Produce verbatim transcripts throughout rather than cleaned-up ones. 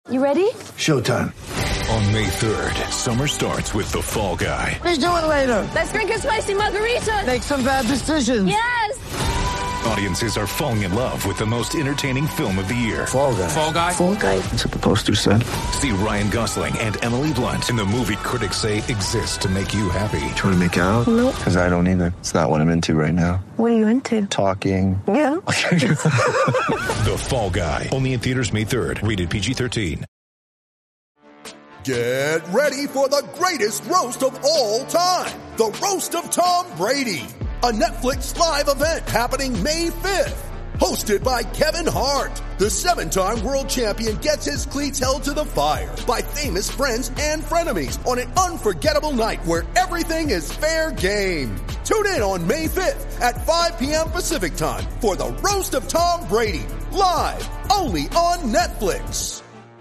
You ready? Showtime. On May third, summer starts with The Fall Guy. Let's do it later. Let's drink a spicy margarita. Make some bad decisions. Yes. Audiences are falling in love with the most entertaining film of the year. Fall Guy. Fall Guy. Fall Guy. That's what the poster said. See Ryan Gosling and Emily Blunt in the movie critics say exists to make you happy. Trying to make it out? Nope. Because I don't either. It's not what I'm into right now. What are you into? Talking. Yeah. The Fall Guy. Only in theaters May third. Rated P G thirteen. Get ready for the greatest roast of all time. The Roast of Tom Brady. A Netflix live event happening May fifth. Hosted by Kevin Hart. The seven-time world champion gets his cleats held to the fire by famous friends and frenemies on an unforgettable night where everything is fair game. Tune in on May fifth at five p.m. Pacific time for the Roast of Tom Brady. Live only on Netflix.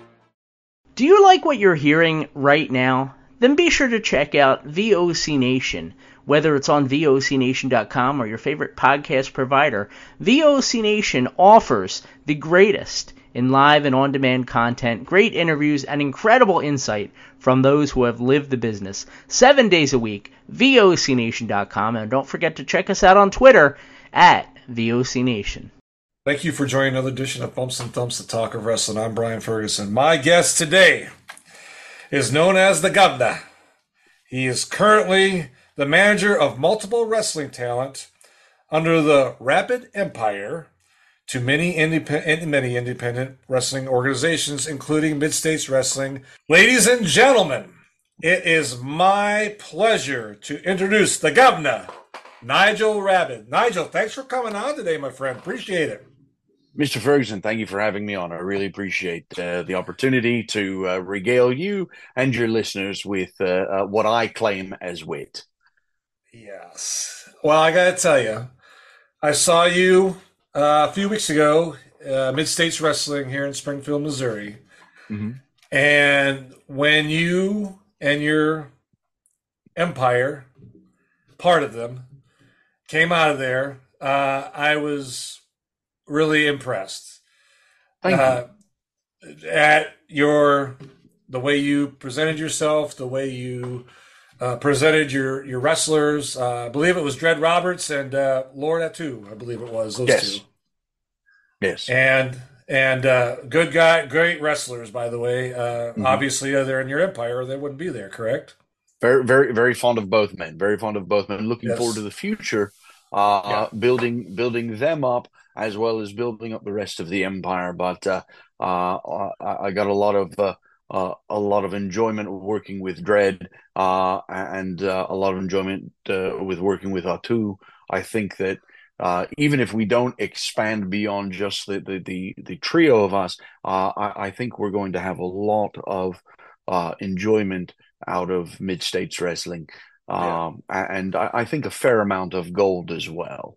Do you like what you're hearing right now? Then be sure to check out V O C Nation. Whether it's on V O C Nation dot com or your favorite podcast provider, V O C Nation offers the greatest in live and on-demand content, great interviews, and incredible insight from those who have lived the business. Seven days a week, V O C Nation dot com. And don't forget to check us out on Twitter at V O C Nation. Thank you for joining another edition of Bumps and Thumps, the Talk of Wrestling. I'm Brian Ferguson. My guest today is known as the Governor. He is currently the manager of multiple wrestling talent under the Rapid Empire to many, independent, many independent wrestling organizations, including Mid-States Wrestling. Ladies and gentlemen, it is my pleasure to introduce the Governor, Nigel Rapid. Nigel, thanks for coming on today, my friend. Appreciate it. Mister Ferguson, thank you for having me on. I really appreciate uh, the opportunity to uh, regale you and your listeners with uh, uh, what I claim as wit. Yes. Well, I got to tell you, I saw you uh, a few weeks ago, uh, Mid-States Wrestling here in Springfield, Missouri. Mm-hmm. And when you and your empire, part of them, came out of there, uh, I was really impressed. Thank uh, you. At your, the way you presented yourself, the way you uh, presented your, your wrestlers. Uh, I believe it was Dred Roberts and uh, Lord Atu, I believe it was, those yes. two. Yes. And and uh, good guy, great wrestlers, by the way. Uh, mm-hmm. Obviously, uh, they're in your empire, or they wouldn't be there, correct? Very, very, very fond of both men. Very fond of both men. Looking yes. forward to the future, uh, yeah. building building them up as well as building up the rest of the empire. But uh, uh, I got a lot of uh, uh, a lot of enjoyment working with Dred, uh, and uh, a lot of enjoyment uh, with working with Atu. I think that uh, even if we don't expand beyond just the the the, the trio of us, uh, I, I think we're going to have a lot of uh, enjoyment out of Mid-States Wrestling, um, yeah. and I, I think a fair amount of gold as well.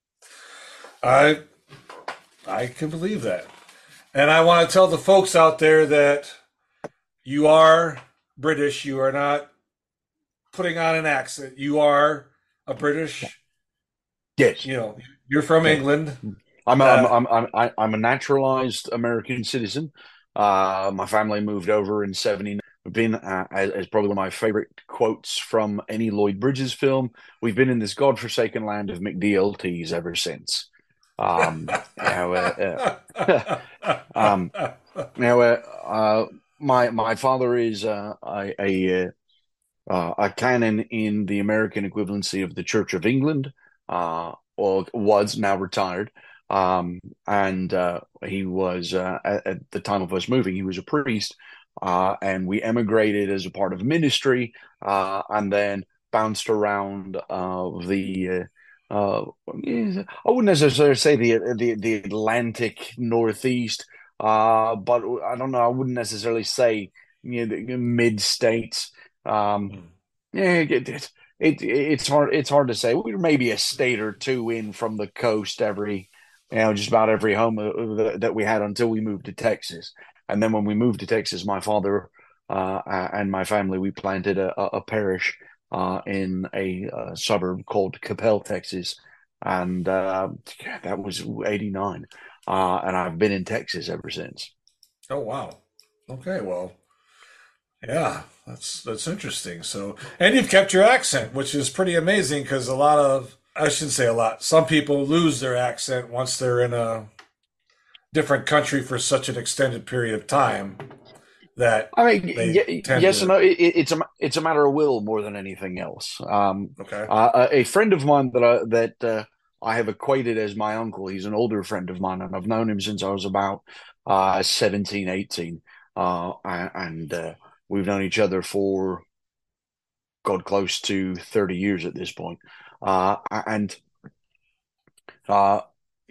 I I can believe that. And I want to tell the folks out there that you are British. You are not putting on an accent. You are a British. Yes. You know, you're from yes. England. I'm a, uh, I'm, I'm, I'm, I'm a naturalized American citizen. Uh, my family moved over in seventy-nine. We've been, uh, as, as probably one of my favorite quotes from any Lloyd Bridges film, we've been in this godforsaken land of McDLTs ever since. Um, now, uh, uh, um, now, uh, uh, my my father is uh, a a, uh, a canon in the American equivalency of the Church of England, uh, or was now retired, um, and uh, he was uh, at, at the time of us moving, he was a priest, uh, and we emigrated as a part of ministry, uh, and then bounced around uh, the. Uh, Uh, I wouldn't necessarily say the the, the Atlantic Northeast, uh, but I don't know. I wouldn't necessarily say you know, the mid-states. Um, yeah, it, it, it it's hard. It's hard to say. We're maybe a state or two in from the coast every, you know, just about every home that we had until we moved to Texas. And then when we moved to Texas, my father uh, and my family, we planted a, a parish. Uh, in a uh, suburb called Coppell, Texas, and uh, that was eighty-nine, uh, and I've been in Texas ever since. Oh wow! Okay, well, yeah, that's that's interesting. So, and you've kept your accent, which is pretty amazing because a lot of, I shouldn't say a lot, some people lose their accent once they're in a different country for such an extended period of time that I mean, they y- tend yes and to. no. It, it's a it's a matter of will more than anything else. Um, Okay. uh, a friend of mine that I, that uh, I have equated as my uncle. He's an older friend of mine, and I've known him since I was about uh, seventeen, eighteen. Uh, and uh, we've known each other for God close to thirty years at this point. Uh, and uh,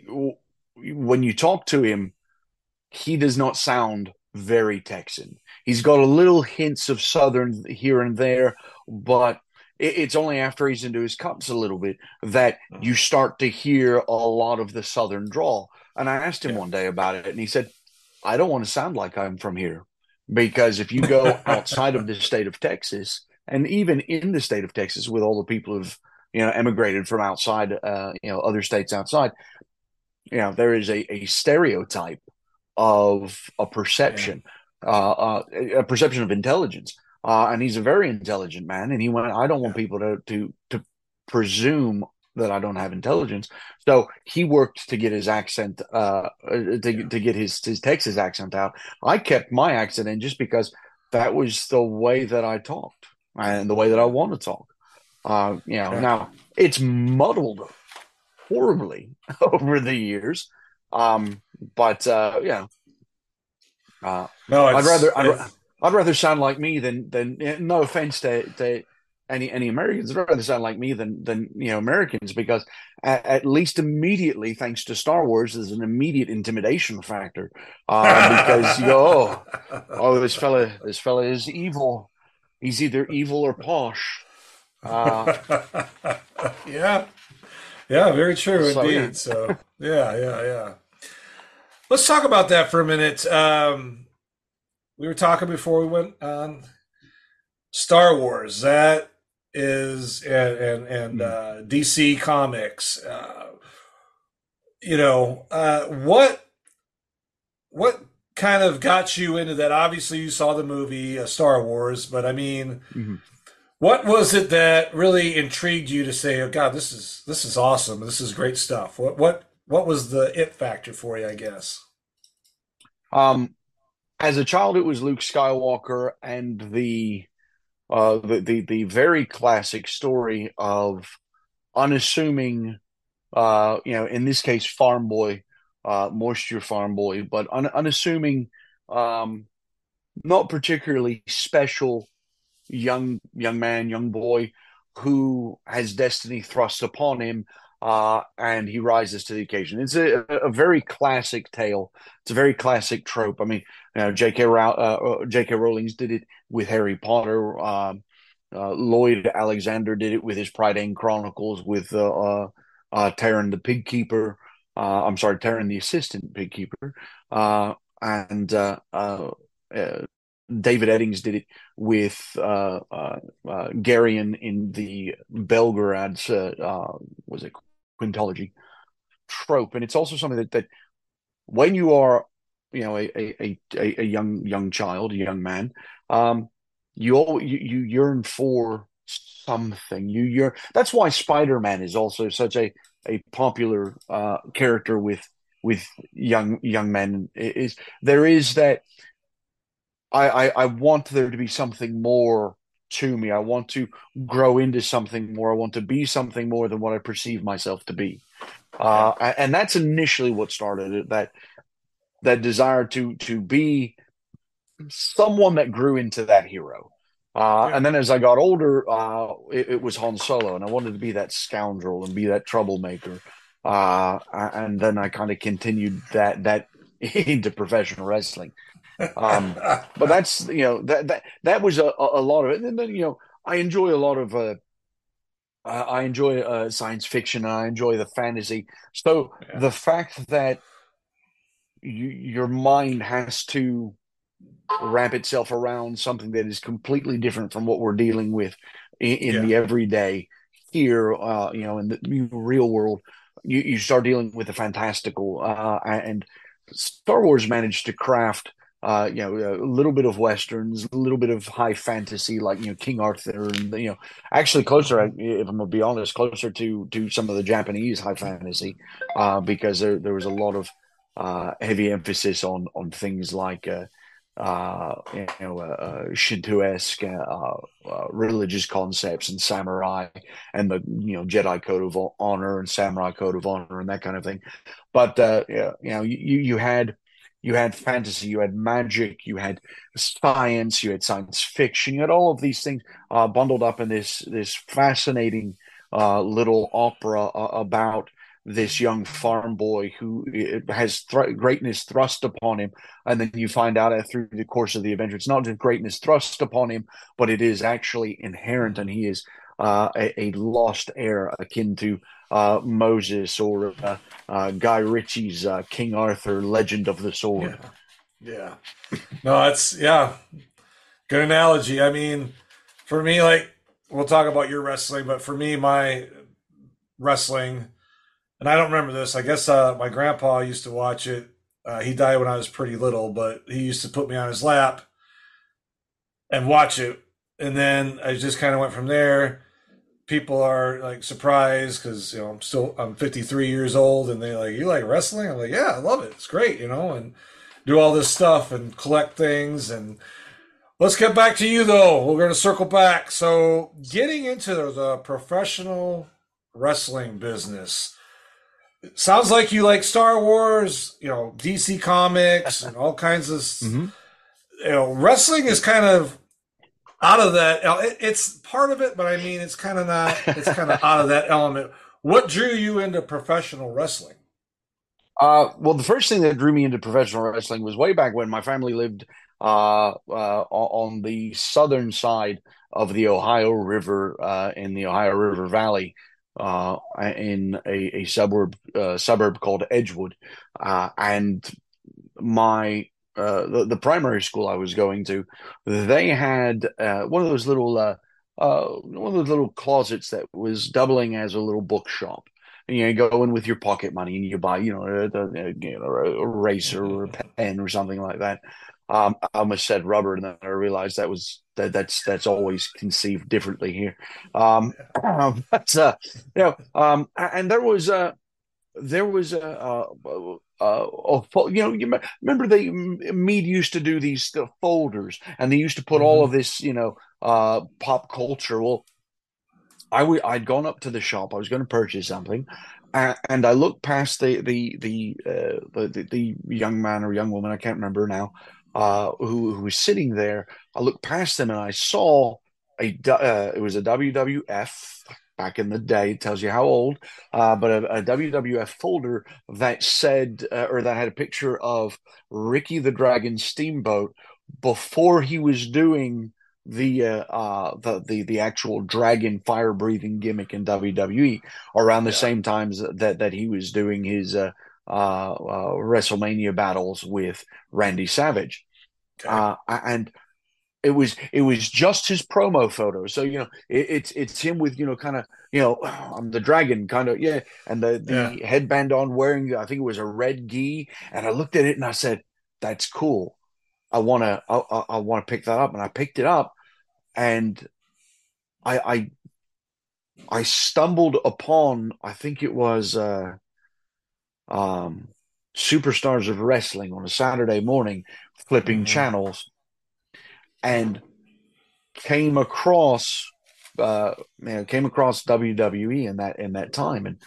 when you talk to him, he does not sound very Texan. He's got a little hints of Southern here and there, but it's only after he's into his cups a little bit that you start to hear a lot of the Southern drawl. And I asked him Yeah. one day about it, and he said, I don't want to sound like I'm from here. Because if you go outside of the state of Texas, and even in the state of Texas, with all the people who've you know emigrated from outside, uh, you know, other states outside, you know, there is a, a stereotype of a perception, yeah. uh, uh, a perception of intelligence. Uh, and he's a very intelligent man. And he went, I don't want Yeah. people to, to, to presume that I don't have intelligence. So he worked to get his accent, uh, to, Yeah. to get his, his Texas accent out. I kept my accent in just because that was the way that I talked and the way that I want to talk. Uh, you know, Yeah. now it's muddled horribly over the years. Um, but, uh, you know, uh, No, I'd it's, rather, I'd, it's, I'd rather sound like me than, than, no offense to, to any, any Americans, I'd rather sound like me than, than, you know, Americans, because at, at least immediately, thanks to Star Wars, there's an immediate intimidation factor. Uh, because, you know, oh, oh, this fella, this fella is evil. He's either evil or posh. Uh, yeah. Yeah, very true So, indeed. yeah. So, yeah, yeah, yeah. Let's talk about that for a minute. Um, we were talking before we went on Star Wars. That is, and and, and uh, D C Comics. Uh, you know, uh, what what kind of got you into that? Obviously, you saw the movie uh, Star Wars, but I mean. Mm-hmm. What was it that really intrigued you to say, "Oh God, this is this is awesome. This is great stuff"? What what what was the it factor for you? I guess. Um, as a child, it was Luke Skywalker and the uh, the, the the very classic story of unassuming, uh, you know, in this case, farm boy, uh, moisture farm boy, but un unassuming, um, not particularly special young young man, young boy who has destiny thrust upon him, uh, and he rises to the occasion. It's a, a very classic tale. It's a very classic trope. I mean, you know, J K. Row- uh, J K. Rowling's did it with Harry Potter. Um, uh, Lloyd Alexander did it with his Prydain Chronicles with uh, uh, uh, Taran the Pig Keeper. Uh, I'm sorry, Taran the Assistant Pig Keeper. Uh, and uh, uh, uh, David Eddings did it with uh, uh, uh, Garion in the Belgorad's, uh, uh, was it Quintology trope, and it's also something that, that when you are, you know, a a, a, a young young child, a young man, um, you all you, you yearn for something. You yearn. That's why Spider-Man is also such a a popular uh, character with with young young men. Is there is that. I, I, I want there to be something more to me. I want to grow into something more. I want to be something more than what I perceive myself to be. Uh, and that's initially what started it, that that desire to to be someone that grew into that hero. Uh, Yeah. And then as I got older, uh, it, it was Han Solo, and I wanted to be that scoundrel and be that troublemaker. Uh, and then I kind of continued that that into professional wrestling. Um, but that's, you know, that that that was a, a lot of it. And then, you know, I enjoy a lot of uh, uh, I enjoy uh, science fiction, and I enjoy the fantasy. So Yeah. the fact that you, your mind has to wrap itself around something that is completely different from what we're dealing with in, in Yeah. the everyday here, uh, you know, in the real world, you, you start dealing with the fantastical, uh, and Star Wars managed to craft uh, you know, a little bit of westerns, a little bit of high fantasy, like you know King Arthur, and you know, actually closer, if I'm gonna be honest, closer to to some of the Japanese high fantasy, uh, because there there was a lot of uh, heavy emphasis on on things like. Uh, uh, you know, uh, uh, Shinto-esque uh, uh, religious concepts and samurai and the, you know, Jedi code of honor and samurai code of honor and that kind of thing. But, uh, you know, you, you had, you had fantasy, you had magic, you had science, you had science fiction, you had all of these things uh, bundled up in this, this fascinating uh, little opera uh, about this young farm boy who has th- greatness thrust upon him, and then you find out that through the course of the adventure, it's not just greatness thrust upon him, but it is actually inherent, and he is uh, a, a lost heir akin to uh, Moses or uh, uh, Guy Ritchie's uh, King Arthur, Legend of the Sword. Yeah. yeah. No, it's, yeah, good analogy. I mean, for me, like, we'll talk about your wrestling, but for me, my wrestling, and I don't remember this. I guess uh, my grandpa used to watch it. Uh, he died when I was pretty little, but he used to put me on his lap and watch it. And then I just kind of went from there. People are like surprised because, you know, I'm still, I'm fifty-three years old, and they like, you like wrestling? I'm like, yeah, I love it. It's great, you know, and do all this stuff and collect things. And let's get back to you, though. We're going to circle back. So getting into the professional wrestling business. It sounds like you like Star Wars, you know, D C Comics, and all kinds of, mm-hmm. you know, wrestling is kind of out of that. It, it's part of it, but I mean, it's kind of not, it's kind of out of that element. What drew you into professional wrestling? Uh, well, the first thing that drew me into professional wrestling was way back when my family lived uh, uh, on the southern side of the Ohio River, uh, in the Ohio River Valley. Uh, in a, a suburb uh, suburb called Edgewood, uh, and my uh, the, the primary school I was going to, they had uh, one of those little uh, uh, one of those little closets that was doubling as a little bookshop. And you know, go in with your pocket money and you buy, you know, a, a, you know, a eraser or a pen or something like that. Um, I almost said rubber, and then I realized that was that that's that's always conceived differently here. Um, but uh, you know, um, and there was a there was a, a, a, a you know, you remember they Mead used to do these folders, and they used to put mm-hmm. all of this, you know, uh, pop culture. Well, I w- I'd gone up to the shop. I was going to purchase something, and, and I looked past the the the, uh, the the young man or young woman, I can't remember now, uh, who who was sitting there. I looked past them and I saw a uh, it was a W W F back in the day. It tells you how old, uh, but a, a W W F folder that said uh, or that had a picture of Ricky the Dragon Steamboat before he was doing the uh, uh the, the the actual dragon fire breathing gimmick in W W E around the yeah. same times that that he was doing his uh, uh, uh WrestleMania battles with Randy Savage. Okay. Uh and it was it was just his promo photo. So you know it, it's it's him with you know kind of you know I'm the dragon kind of yeah and the the yeah. headband on, wearing I think it was a red gi, and I looked at it and I said, that's cool. I want to, I, I, I want to pick that up. And I picked it up, and I, I, I stumbled upon, I think it was, uh, um, Superstars of Wrestling on a Saturday morning, flipping mm-hmm. channels, and came across, uh, you know, came across W W E in that, in that time. And,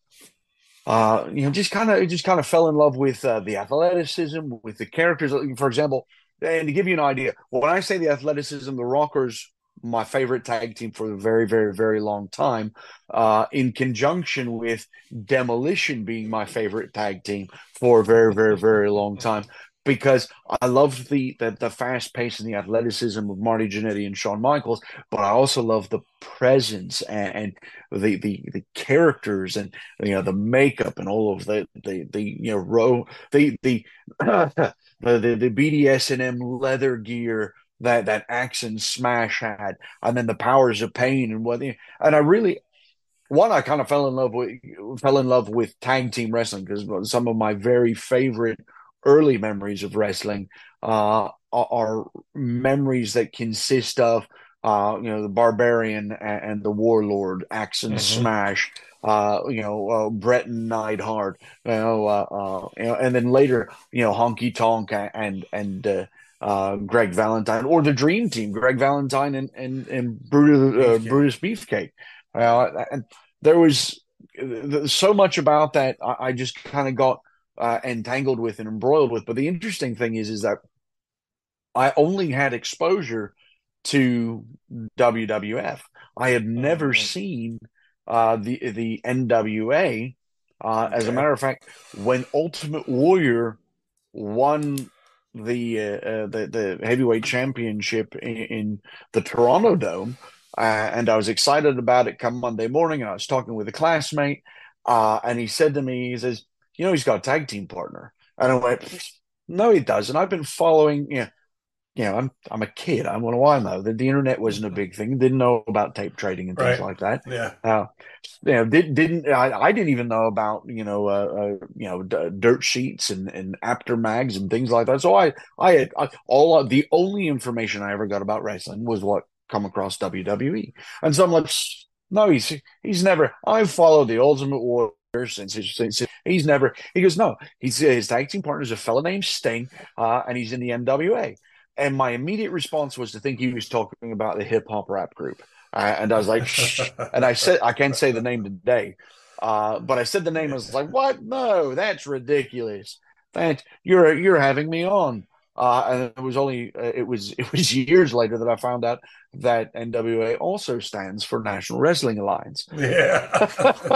Uh, you know, just kind of, just kind of fell in love with uh, the athleticism, with the characters. For example, and to give you an idea, when I say the athleticism, the Rockers, my favorite tag team for a very, very, very long time, uh, in conjunction with Demolition being my favorite tag team for a very, very, very long time. Because I loved the, the the fast pace and the athleticism of Marty Jannetty and Shawn Michaels, but I also love the presence and, and the, the the characters and you know the makeup and all of the the, the you know row the the, the the the B D S M leather gear that that Axe and Smash had, and then the Powers of Pain and what and I really. One, I kind of fell in love with fell in love with tag team wrestling because some of my very favorite early memories of wrestling uh, are, are memories that consist of, uh, you know, the Barbarian and, and the Warlord, Axe and Mm-hmm. Smash, uh, you know, uh, Bret and Neidhart, you know, uh, uh, you know, and then later, you know, Honky Tonk and and uh, uh, Greg Valentine, or the Dream Team, Greg Valentine and and and Brutus, uh, Brutus Beefcake. Uh, and there was so much about that I, I just kind of got uh, entangled with and embroiled with. But the interesting thing is, is that I only had exposure to W W F. I had never Mm-hmm. seen uh, the the N W A. Uh, Okay. As a matter of fact, when Ultimate Warrior won the uh, uh, the the heavyweight championship in, in the Toronto Dome, uh, and I was excited about it come Monday morning, and I was talking with a classmate, uh, and he said to me, he says, "You know, he's got a tag team partner," and I went, "No, he doesn't. I've been following, you know." You know, I'm I'm a kid. I want to know that the internet wasn't a big thing. Didn't know about tape trading and things Right. like that. Yeah. Uh, you know, did, didn't I, I didn't even know about you know uh, uh, you know d- dirt sheets and and after mags and things like that. So I I had I, all of, the only information I ever got about wrestling was what come across W W E, and so I'm like, no, he's he's never. I've followed the Ultimate Warrior since, his, since he's never. He goes, no, he's his tag team partner is a fella named Sting, uh, and he's in the N W A. And my immediate response was to think he was talking about the hip hop rap group. Uh, and I was like, shh. And I said, I can't say the name today. Uh, but I said the name. I was like, what? No, that's ridiculous. That you're, you're having me on. Uh, and it was only, uh, it was, it was years later that I found out that N W A also stands for National Wrestling Alliance. Yeah.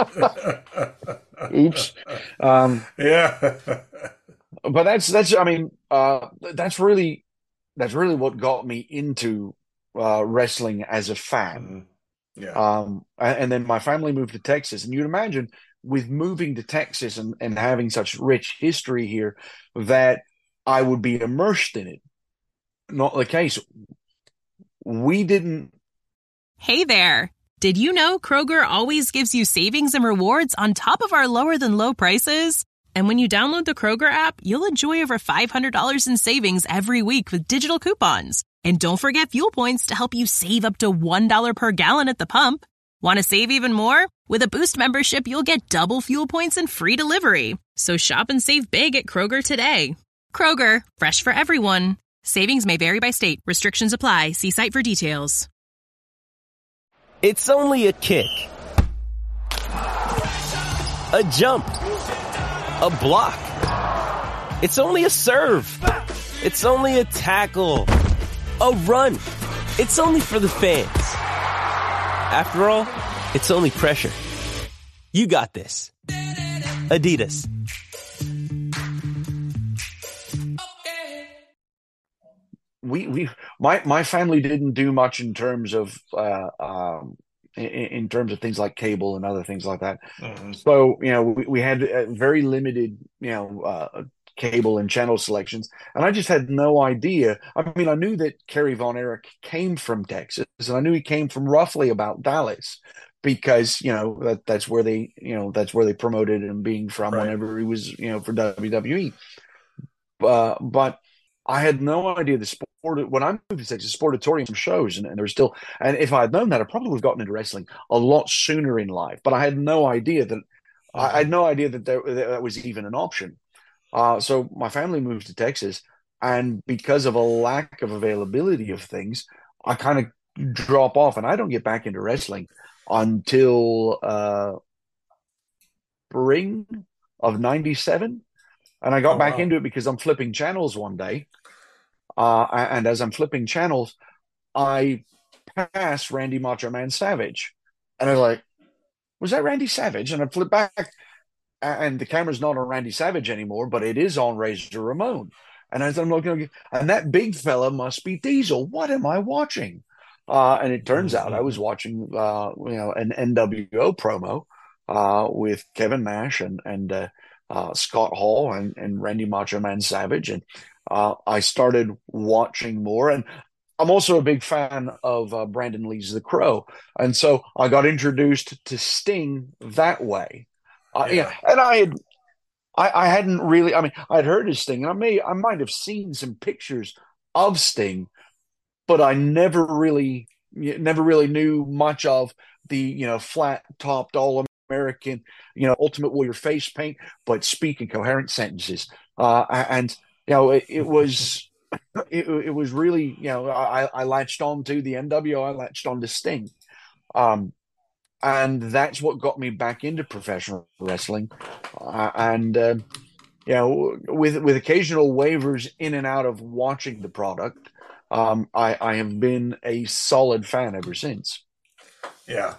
Oops. Um, yeah. but that's, that's, I mean, uh, that's really, That's really what got me into uh, wrestling as a fan. Mm-hmm. Yeah. Um, and, and then my family moved to Texas. And you'd imagine with moving to Texas and, and having such rich history here that I would be immersed in it. Not the case. We didn't. Hey there. Did you know Kroger always gives you savings and rewards on top of our lower than low prices? And when you download the Kroger app, you'll enjoy over five hundred dollars in savings every week with digital coupons. And don't forget fuel points to help you save up to one dollar per gallon at the pump. Want to save even more? With a Boost membership, you'll get double fuel points and free delivery. So shop and save big at Kroger today. Kroger, fresh for everyone. Savings may vary by state. Restrictions apply. See site for details. It's only a kick. A jump. A block. It's only a serve. It's only a tackle. A run. It's only for the fans. After all, it's only pressure. You got this. Adidas. We we my my family didn't do much in terms of uh, um, in, in terms of things like cable and other things like that. Mm-hmm. So you know we, we had uh, very limited you know uh, cable and channel selections, and I just had no idea. I mean, I knew that Kerry Von Erich came from Texas, and I knew he came from roughly about Dallas, because you know that that's where they you know that's where they promoted him being from, right, whenever he was you know for W W E. Uh, but I had no idea the sport. When I moved to Texas, Sportatorium shows, and, and there was still. And if I had known that, I probably would have gotten into wrestling a lot sooner in life. But I had no idea that. Mm-hmm. I, I had no idea that, there, that that was even an option. Uh, so my family moved to Texas, and because of a lack of availability of things, I kind of drop off, and I don't get back into wrestling until uh, spring of ninety-seven. And I got oh, back wow. into it because I'm flipping channels one day. Uh, and as I'm flipping channels, I pass Randy Macho Man Savage. And I was like, was that Randy Savage? And I flip back, and the camera's not on Randy Savage anymore, but it is on Razor Ramon. And as I'm looking, and that big fella must be Diesel. What am I watching? Uh, and it turns mm-hmm. out I was watching, uh, you know, an N W O promo uh, with Kevin Nash and and uh, uh, Scott Hall and, and Randy Macho Man Savage, and uh, I started watching more. And I'm also a big fan of uh, Brandon Lee's The Crow, and so I got introduced to Sting that way. Uh, yeah. yeah, and I had I, I hadn't really. I mean, I'd heard of Sting, and I may, I might have seen some pictures of Sting, but I never really, never really knew much of the, you know, flat topped all American, you know, Ultimate Warrior face paint, but speaking coherent sentences. Uh, and you know, it, it was, it, it was really, you know, I, I latched on to the N W O, I latched on to Sting. Um, and that's what got me back into professional wrestling. Uh, and, uh, you know, with, with occasional waivers in and out of watching the product, um, I, I have been a solid fan ever since. Yeah.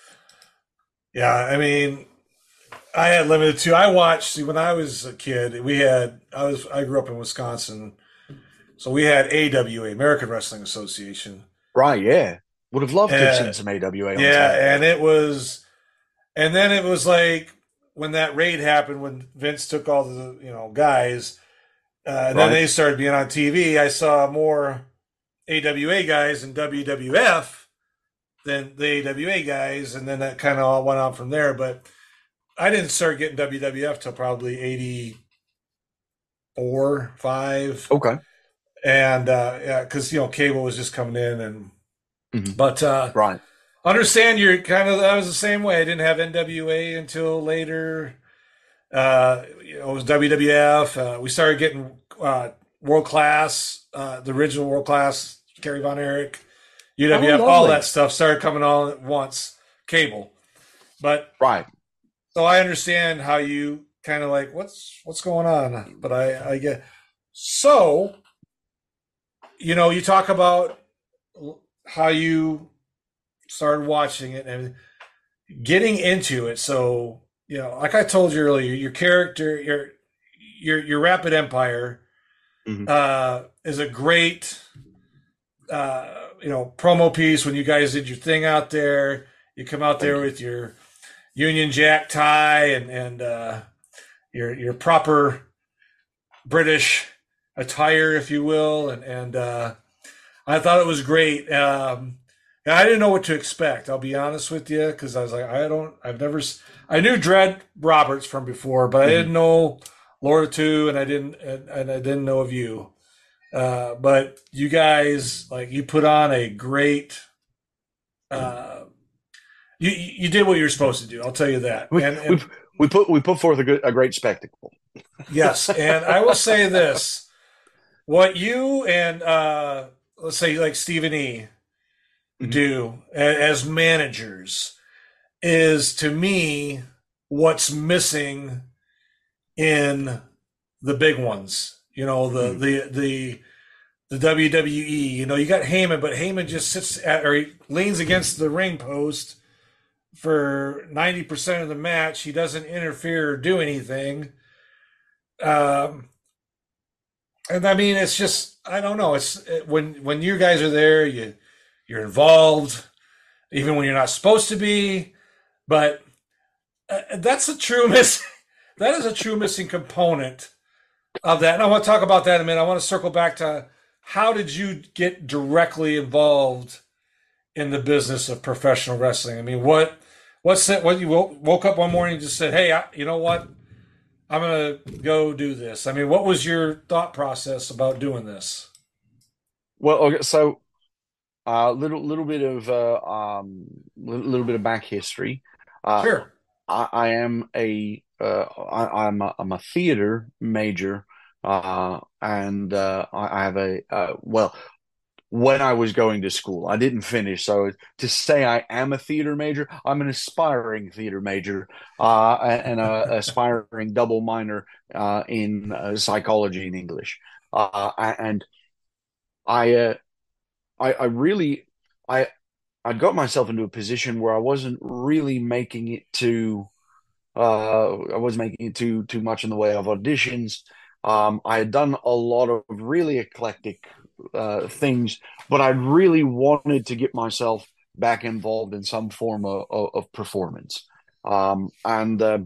Yeah. I mean, I had limited too. I watched, see, when I was a kid, we had, I was, I grew up in Wisconsin. So we had A W A, American Wrestling Association. Right. Yeah. Would have loved to have And- seen some A W A on Yeah, time. and it was, and then it was like when that raid happened, when Vince took all the you know guys, uh, and then Right. they started being on T V. I saw more A W A guys in W W F than the A W A guys, and then that kind of all went on from there. But I didn't start getting W W F till probably eighty-four, five. Okay. And uh, yeah, because you know cable was just coming in, and Mhm. but uh, Right. understand you're kind of I was the same way. I didn't have N W A until later. Uh, you know, it was W W F. Uh, we started getting uh, World Class, uh, the original World Class, Kerry Von Erich, U W F, Oh, all lovely. that stuff started coming all at once. Cable, but Right. so I understand how you kind of like what's what's going on. But I I get so you know you talk about how you started watching it and getting into it. So, you know, like I told you earlier, your character, your your your Rapid Empire Mhm. uh, is a great uh, you know promo piece when you guys did your thing out there. You come out there with your Union Jack tie and and uh, your your proper British attire, if you will, and and uh, I thought it was great. Um, and I didn't know what to expect. I'll be honest with you, because I was like, I don't, I've never, s- I knew Dread Roberts from before, but I didn't know Laura Two, and I didn't, and, and I didn't know of you. Uh, but you guys, like, you put on a great. Uh, you you did what you were supposed to do. I'll tell you that. We, And, and we, we put we put forth a, good, a great spectacle. yes, and I will say this: what you and uh, let's say like Stephen E. do a- as managers is to me what's missing in the big ones. You know, the the the the W W E. You know, you got Heyman, but Heyman just sits at or he leans against the ring post for ninety percent of the match. He doesn't interfere or do anything. Um, and I mean, it's just I don't know. It's it, when when you guys are there, you you're involved, even when you're not supposed to be. But uh, that's a true miss. That is a true missing component of that. And I want to talk about that in a minute. I want to circle back to how did you get directly involved in the business of professional wrestling? I mean, what what's it? What you woke, woke up one morning and just said, "Hey, I, you know what? I'm gonna go do this." I mean, what was your thought process about doing this? Well, okay, so a uh, little little bit of uh, um little, little bit of back history. Uh, Sure. I, I am a uh, I, I'm a, I'm a theater major, uh, and uh, I, I have a uh, well. When I was going to school, I didn't finish. So to say I am a theater major, I'm an aspiring theater major, uh, and a aspiring double minor uh, in uh, psychology and English. Uh, and I, uh, I, I really, I, I got myself into a position where I wasn't really making it to, uh, I wasn't making it too too much in the way of auditions. Um, I had done a lot of really eclectic uh, things, but I really wanted to get myself back involved in some form of, of, of performance. Um, and uh,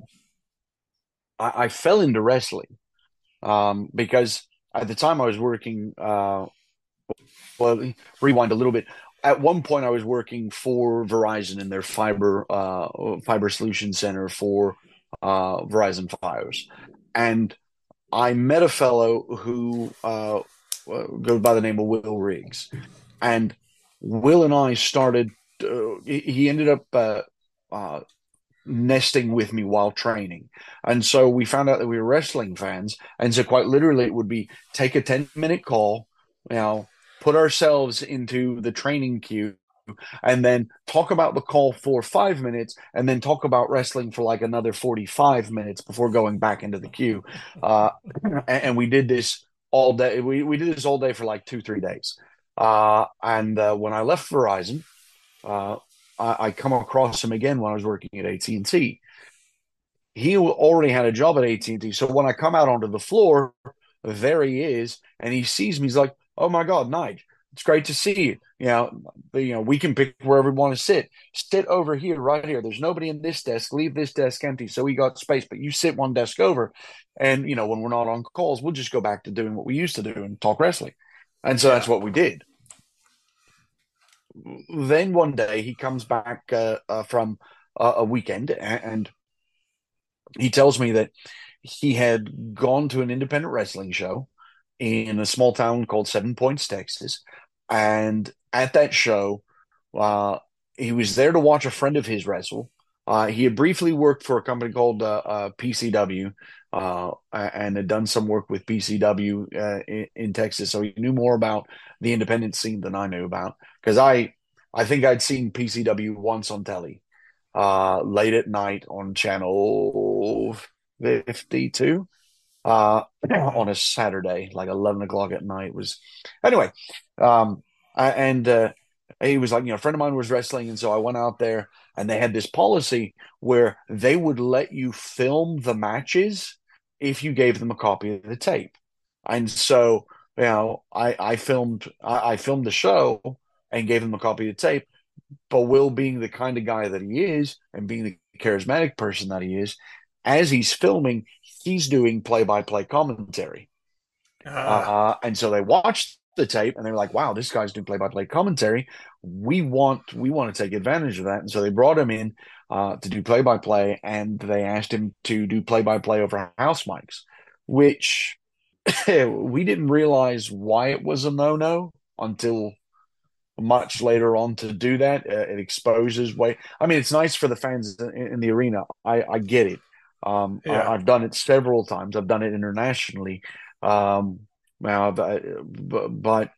I, I fell into wrestling um, because at the time I was working, uh, well, rewind a little bit. At one point, I was working for Verizon in their fiber uh, fiber solution center for uh, Verizon Fios. and I met a fellow who uh, goes by the name of Will Riggs, and Will and I started. Uh, he ended up uh, uh, nesting with me while training, and so we found out that we were wrestling fans, and so quite literally, it would be take a ten minute call, you know, put ourselves into the training queue, and then talk about the call for five minutes, and then talk about wrestling for like another forty-five minutes before going back into the queue. Uh, and, and we did this all day. We, we did this all day for like two, three days. Uh, and uh, when I left Verizon, uh, I, I come across him again when I was working at A T and T. He already had a job at A T and T. So when I come out onto the floor, there he is, and he sees me. He's like, "Oh my God, Nige, it's great to see you. You know, you know, we can pick wherever we want to sit. Sit over here, right here. There's nobody in this desk. Leave this desk empty so we got space. But you sit one desk over, and you know, when we're not on calls, we'll just go back to doing what we used to do and talk wrestling." And so that's what we did. Then one day he comes back uh, uh, from uh, a weekend, and he tells me that he had gone to an independent wrestling show in a small town called Seven Points, Texas. And at that show, uh, he was there to watch a friend of his wrestle. Uh, he had briefly worked for a company called uh, uh, P C W uh, and had done some work with P C W uh, in, in Texas. So he knew more about the independent scene than I knew about, because I, I think I'd seen P C W once on telly uh, late at night on channel fifty-two. Uh, on a Saturday, like eleven o'clock at night was anyway. Um, I, and, uh, he was like, you know, a friend of mine was wrestling. And so I went out there, and they had this policy where they would let you film the matches if you gave them a copy of the tape. And so, you know, I, I filmed, I, I filmed the show and gave him a copy of the tape, but Will, being the kind of guy that he is and being the charismatic person that he is, as he's filming, he's doing play-by-play commentary. Uh, uh, and so they watched the tape, and they were like, wow, this guy's doing play-by-play commentary. We want we want to take advantage of that. And so they brought him in uh, to do play-by-play, and they asked him to do play-by-play over house mics, which we didn't realize why it was a no-no until much later on to do that. Uh, it exposes way. I mean, it's nice for the fans in, in the arena. I, I get it. Um, yeah. I, I've done it several times. I've done it internationally. Um, now, but, but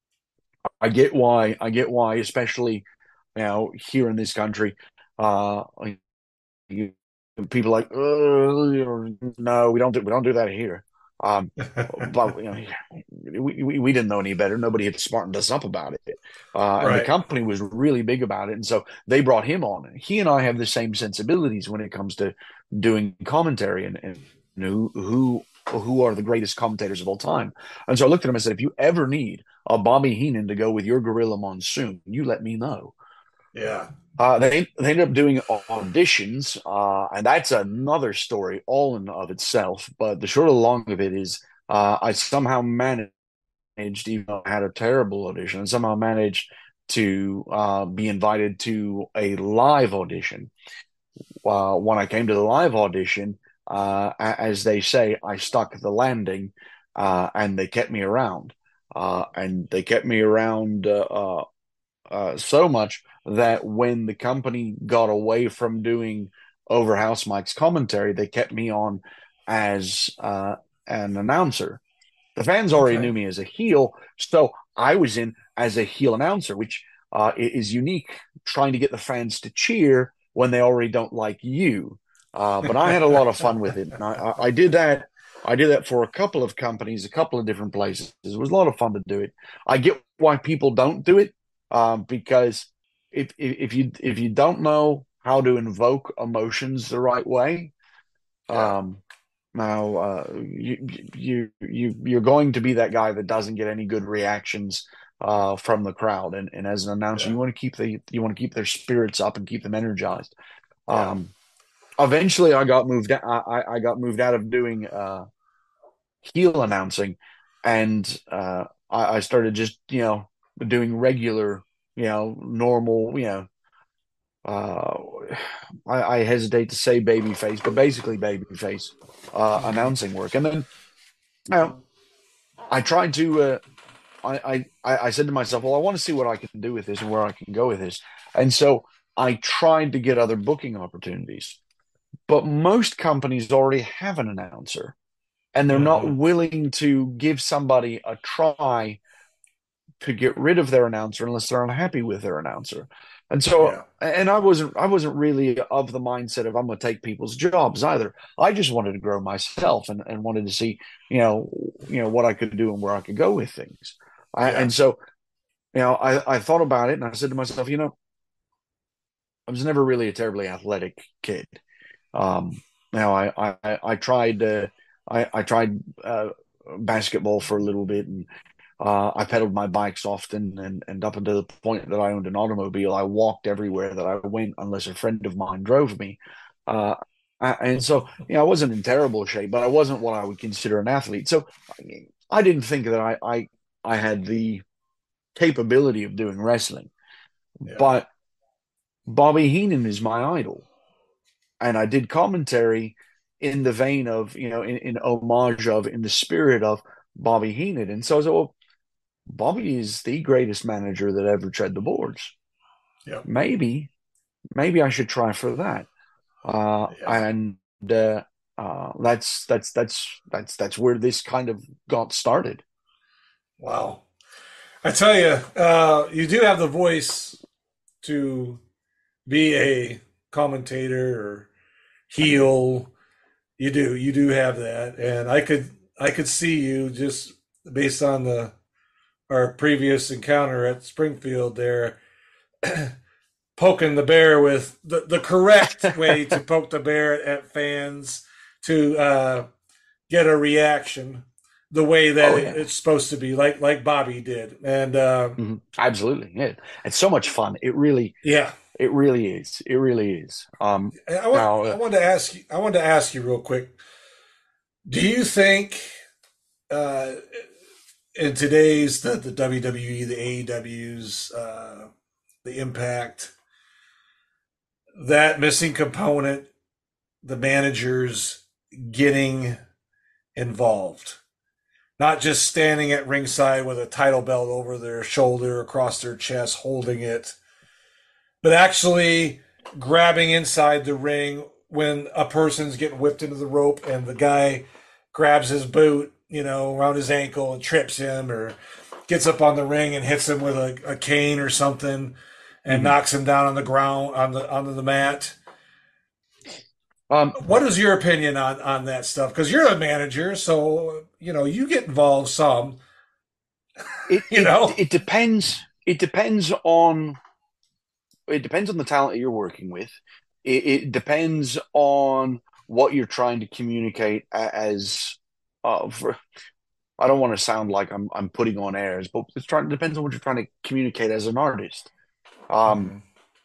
I get why. I get why, especially you know here in this country. Uh, you, people are like, no, we don't do we don't do that here. Um, but you know, we, we we didn't know any better. Nobody had smartened us up about it. Uh, right. And the company was really big about it, and so they brought him on. He and I have the same sensibilities when it comes to doing commentary and, and who who who are the greatest commentators of all time. And so I looked at him and said, if you ever need a Bobby Heenan to go with your Gorilla Monsoon, you let me know. Yeah. Uh, they they ended up doing auditions, uh, and that's another story all in of itself. But the short and long of it is, uh, I somehow managed, even though I had a terrible audition, and somehow managed to uh, be invited to a live audition. Uh, when I came to the live audition, uh, as they say, I stuck the landing, uh, and they kept me around, uh, and they kept me around uh, uh, uh, so much that when the company got away from doing over house mics commentary, they kept me on as uh, an announcer. The fans already okay. knew me as a heel, so I was in as a heel announcer, which uh, is unique, trying to get the fans to cheer when they already don't like you. Uh, but I had a lot of fun with it. And I, I did that. I did that for a couple of companies, a couple of different places. It was a lot of fun to do it. I get why people don't do it, um, because if, if if you if you don't know how to invoke emotions the right way, um, now uh, you you you you're going to be that guy that doesn't get any good reactions uh, from the crowd. And, and as an announcer, yeah. you want to keep the you want to keep their spirits up and keep them energized. Yeah. Um, eventually, I got moved. I I got moved out of doing uh, heel announcing, and uh, I, I started just you know doing regular. You know, normal, you know, uh, I, I hesitate to say babyface, but basically babyface uh, announcing work. And then, you know, I tried to, uh, I, I, I said to myself, well, I want to see what I can do with this and where I can go with this. And so I tried to get other booking opportunities. But most companies already have an announcer, and they're mm-hmm. not willing to give somebody a try to get rid of their announcer unless they're unhappy with their announcer. And so, yeah. and I wasn't, I wasn't really of the mindset of I'm going to take people's jobs either. I just wanted to grow myself and, and wanted to see, you know, you know, what I could do and where I could go with things. Yeah. I, and so, you know, I, I thought about it and I said to myself, you know, I was never really a terribly athletic kid. Um, now I, I, I tried, uh, I, I tried, uh, basketball for a little bit, and Uh, I pedaled my bikes often, and, and up until the point that I owned an automobile, I walked everywhere that I went unless a friend of mine drove me. Uh, and so, you know, I wasn't in terrible shape, but I wasn't what I would consider an athlete. So I didn't think that I, I, I had the capability of doing wrestling. Yeah. But Bobby Heenan is my idol. And I did commentary in the vein of, you know, in, in homage of, in the spirit of Bobby Heenan. And so I said, well, Bobby is the greatest manager that ever tread the boards. Yeah. Maybe, maybe I should try for that. Uh, yeah. And uh, uh, that's that's that's that's that's where this kind of got started. Wow, I tell you, uh, you do have the voice to be a commentator or heel. You do, you do have that, and I could I could see you just based on the. Our previous encounter at Springfield there, poking the bear with the, the correct way to poke the bear at fans to uh, get a reaction the way that oh, yeah. it's supposed to be, like like Bobby did. And uh, mm-hmm. Absolutely. Yeah. It's so much fun. It really, yeah, it really is. It really is. Um, I, want, now, uh, I wanted to ask you, I wanted to ask you real quick. Do you think, uh, in today's the, the W W E, the A E Ws, uh, the Impact, that missing component, the managers getting involved, not just standing at ringside with a title belt over their shoulder, across their chest, holding it, but actually grabbing inside the ring when a person's getting whipped into the rope and the guy grabs his boot, you know, around his ankle and trips him, or gets up on the ring and hits him with a, a cane or something and mm-hmm. knocks him down on the ground, on the onto the mat. Um, what is your opinion on, on that stuff? Because you're a manager, so, you know, you get involved some. It, you know? It, it depends. It depends on, it depends on the talent that you're working with. It, it depends on what you're trying to communicate as, uh, for, I don't want to sound like I'm I'm putting on airs, but it's trying, it depends on what you're trying to communicate as an artist. Um, mm-hmm.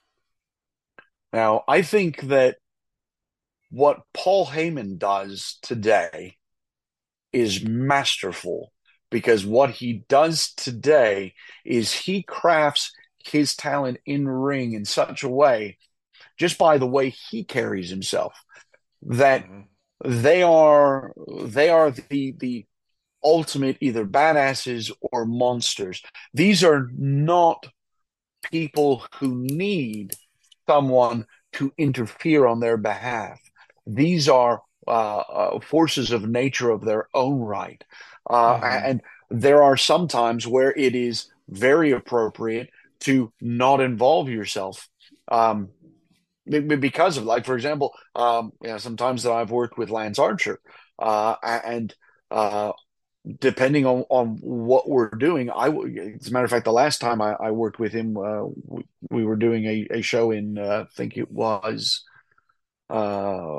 Now, I think that what Paul Heyman does today is masterful, because what he does today is he crafts his talent in ring in such a way, just by the way he carries himself, that mm-hmm. they are they are the the ultimate either badasses or monsters. These are not people who need someone to interfere on their behalf. These are uh, uh, forces of nature of their own right. Uh, mm-hmm. And there are some times where it is very appropriate to not involve yourself. Um, because of, like, for example, um, you know, sometimes that I've worked with Lance Archer, uh, and uh, depending on, on what we're doing, I, as a matter of fact, the last time I, I worked with him, uh, we, we were doing a, a show in, uh, I think it was uh,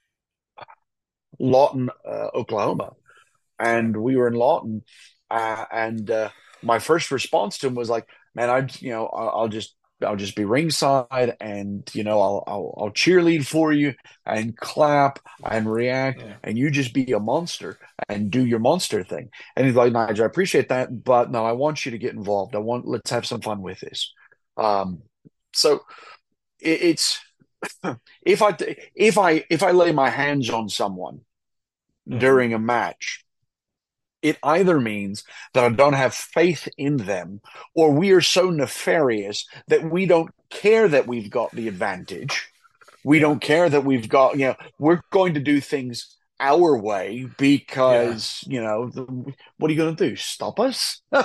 Lawton, uh, Oklahoma, and we were in Lawton, uh, and uh, my first response to him was like, "Man, I, you know, I'll, I'll just." I'll just be ringside, and, you know, I'll, I'll, I'll cheerlead for you and clap and react, yeah. and you just be a monster and do your monster thing." And he's like, "Nigel, I appreciate that, but no, I want you to get involved. I want, let's have some fun with this." Um, so it, it's if I if I if I lay my hands on someone mm-hmm. during a match, it either means that I don't have faith in them, or we are so nefarious that we don't care that we've got the advantage. We don't care that we've got, you know, we're going to do things our way because, yeah. you know, the, what are you going to do? Stop us? you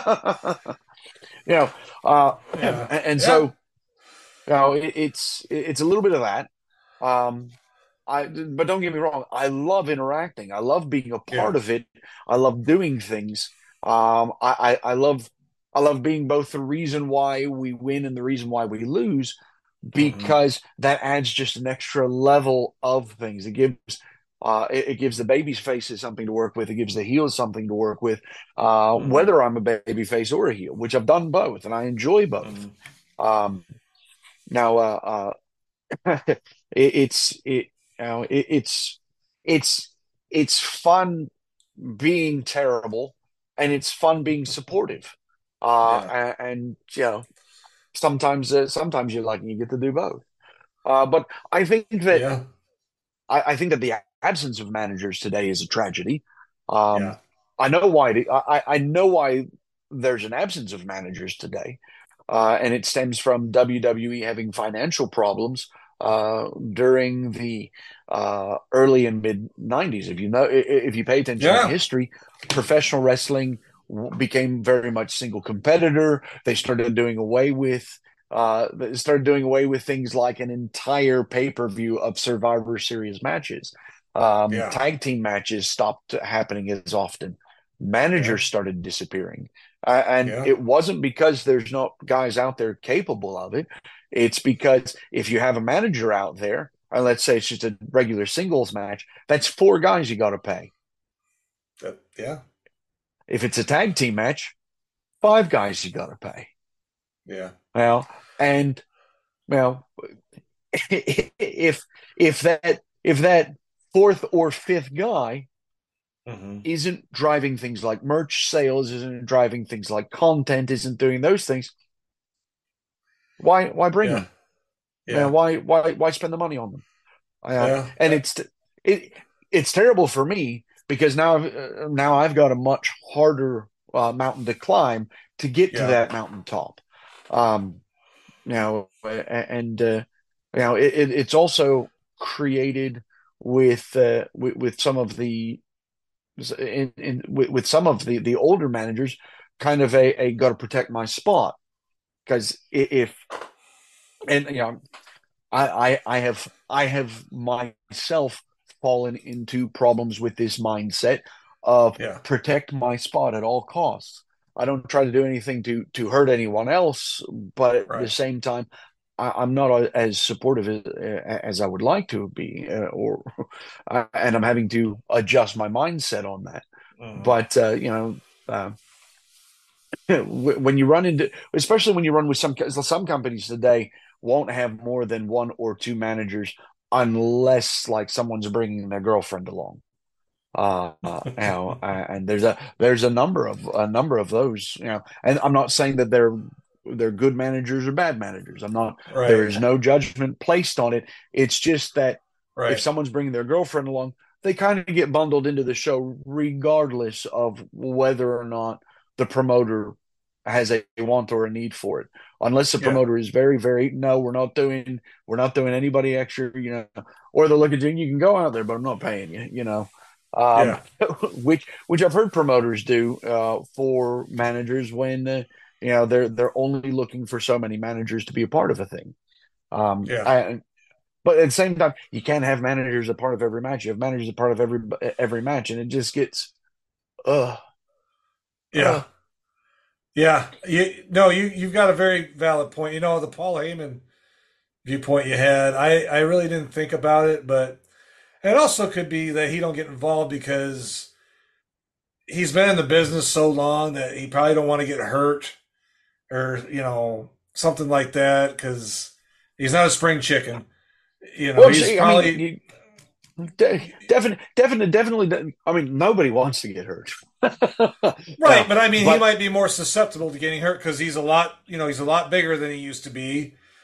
know, uh, yeah. and, and yeah. so, you know, it, it's it's a little bit of that. Um, I, but don't get me wrong, I love interacting. I love being a part yeah. of it. I love doing things. Um, I, I, I love I love being both the reason why we win and the reason why we lose, because mm-hmm. that adds just an extra level of things. It gives uh, it, it gives the baby's faces something to work with. It gives the heels something to work with, uh, mm-hmm. whether I'm a baby face or a heel, which I've done both, and I enjoy both. Mm-hmm. Um, now, uh, uh, it, it's it, you know, it, it's it's it's fun being terrible, and it's fun being supportive. Uh, yeah. and, and you know. Sometimes, uh, sometimes you're lucky you get to do both. Uh, but I think that yeah. I, I think that the absence of managers today is a tragedy. Um, yeah. I know why. The, I, I know why there's an absence of managers today, uh, and it stems from W W E having financial problems uh, during the uh, early and mid nineties. If you know, if you pay attention yeah. to history, professional wrestling became very much single competitor. They started doing away with uh, they started doing away with things like an entire pay-per-view of Survivor Series matches. Um, yeah. Tag team matches stopped happening as often. Managers yeah. started disappearing. Uh, and yeah. it wasn't because there's not guys out there capable of it. It's because if you have a manager out there, and let's say it's just a regular singles match, that's four guys you got to pay. Uh, yeah. If it's a tag team match, five guys you got to pay. Yeah. Well, and well, if if that if that fourth or fifth guy mm-hmm. isn't driving things like merch sales, isn't driving things like content, isn't doing those things, why why bring yeah. them? Yeah. You know, why why why spend the money on them? Uh, yeah. And yeah. it's it it's terrible for me. Because now, uh, now I've got a much harder uh, mountain to climb to get yeah. to that mountaintop. Um, you know, and uh, you know, it, it, it's also created with, uh, with with some of the in, in with, with some of the, the older managers, kind of a, a got to protect my spot, because if and you know, I, I I have I have myself fallen into problems with this mindset of yeah. protect my spot at all costs. I don't try to do anything to to hurt anyone else, but at right. the same time, I, I'm not as supportive as, as I would like to be, uh, or uh, and I'm having to adjust my mindset on that. Mm-hmm. But uh, you know, uh, when you run into, especially when you run with some some companies today, won't have more than one or two managers. Unless like someone's bringing their girlfriend along, uh, uh, you know, and there's a there's a number of a number of those, you know. And I'm not saying that they're they're good managers or bad managers. I'm not. Right. There is no judgment placed on it. It's just that right. if someone's bringing their girlfriend along, they kind of get bundled into the show, regardless of whether or not the promoter has a want or a need for it. Unless the yeah. promoter is very, very, no, we're not doing, we're not doing anybody extra, you know, or they'll look at you and you can go out there, but I'm not paying you, you know, um, yeah. which, which I've heard promoters do uh, for managers when, uh, you know, they're, they're only looking for so many managers to be a part of a thing. Um, yeah. I, but at the same time, you can't have managers a part of every match. You have managers a part of every, every match, and it just gets, uh, yeah. Uh, Yeah, you no, you you've got a very valid point. You know, the Paul Heyman viewpoint you had, I, I really didn't think about it, but it also could be that he don't get involved because he's been in the business so long that he probably don't want to get hurt or, you know, something like that, because he's not a spring chicken. You know, well, he's see, probably... I mean, you, de- definitely, definitely, definitely, I mean, nobody wants to get hurt. Right, but I mean, but, he might be more susceptible to getting hurt because he's a lot, you know, he's a lot bigger than he used to be.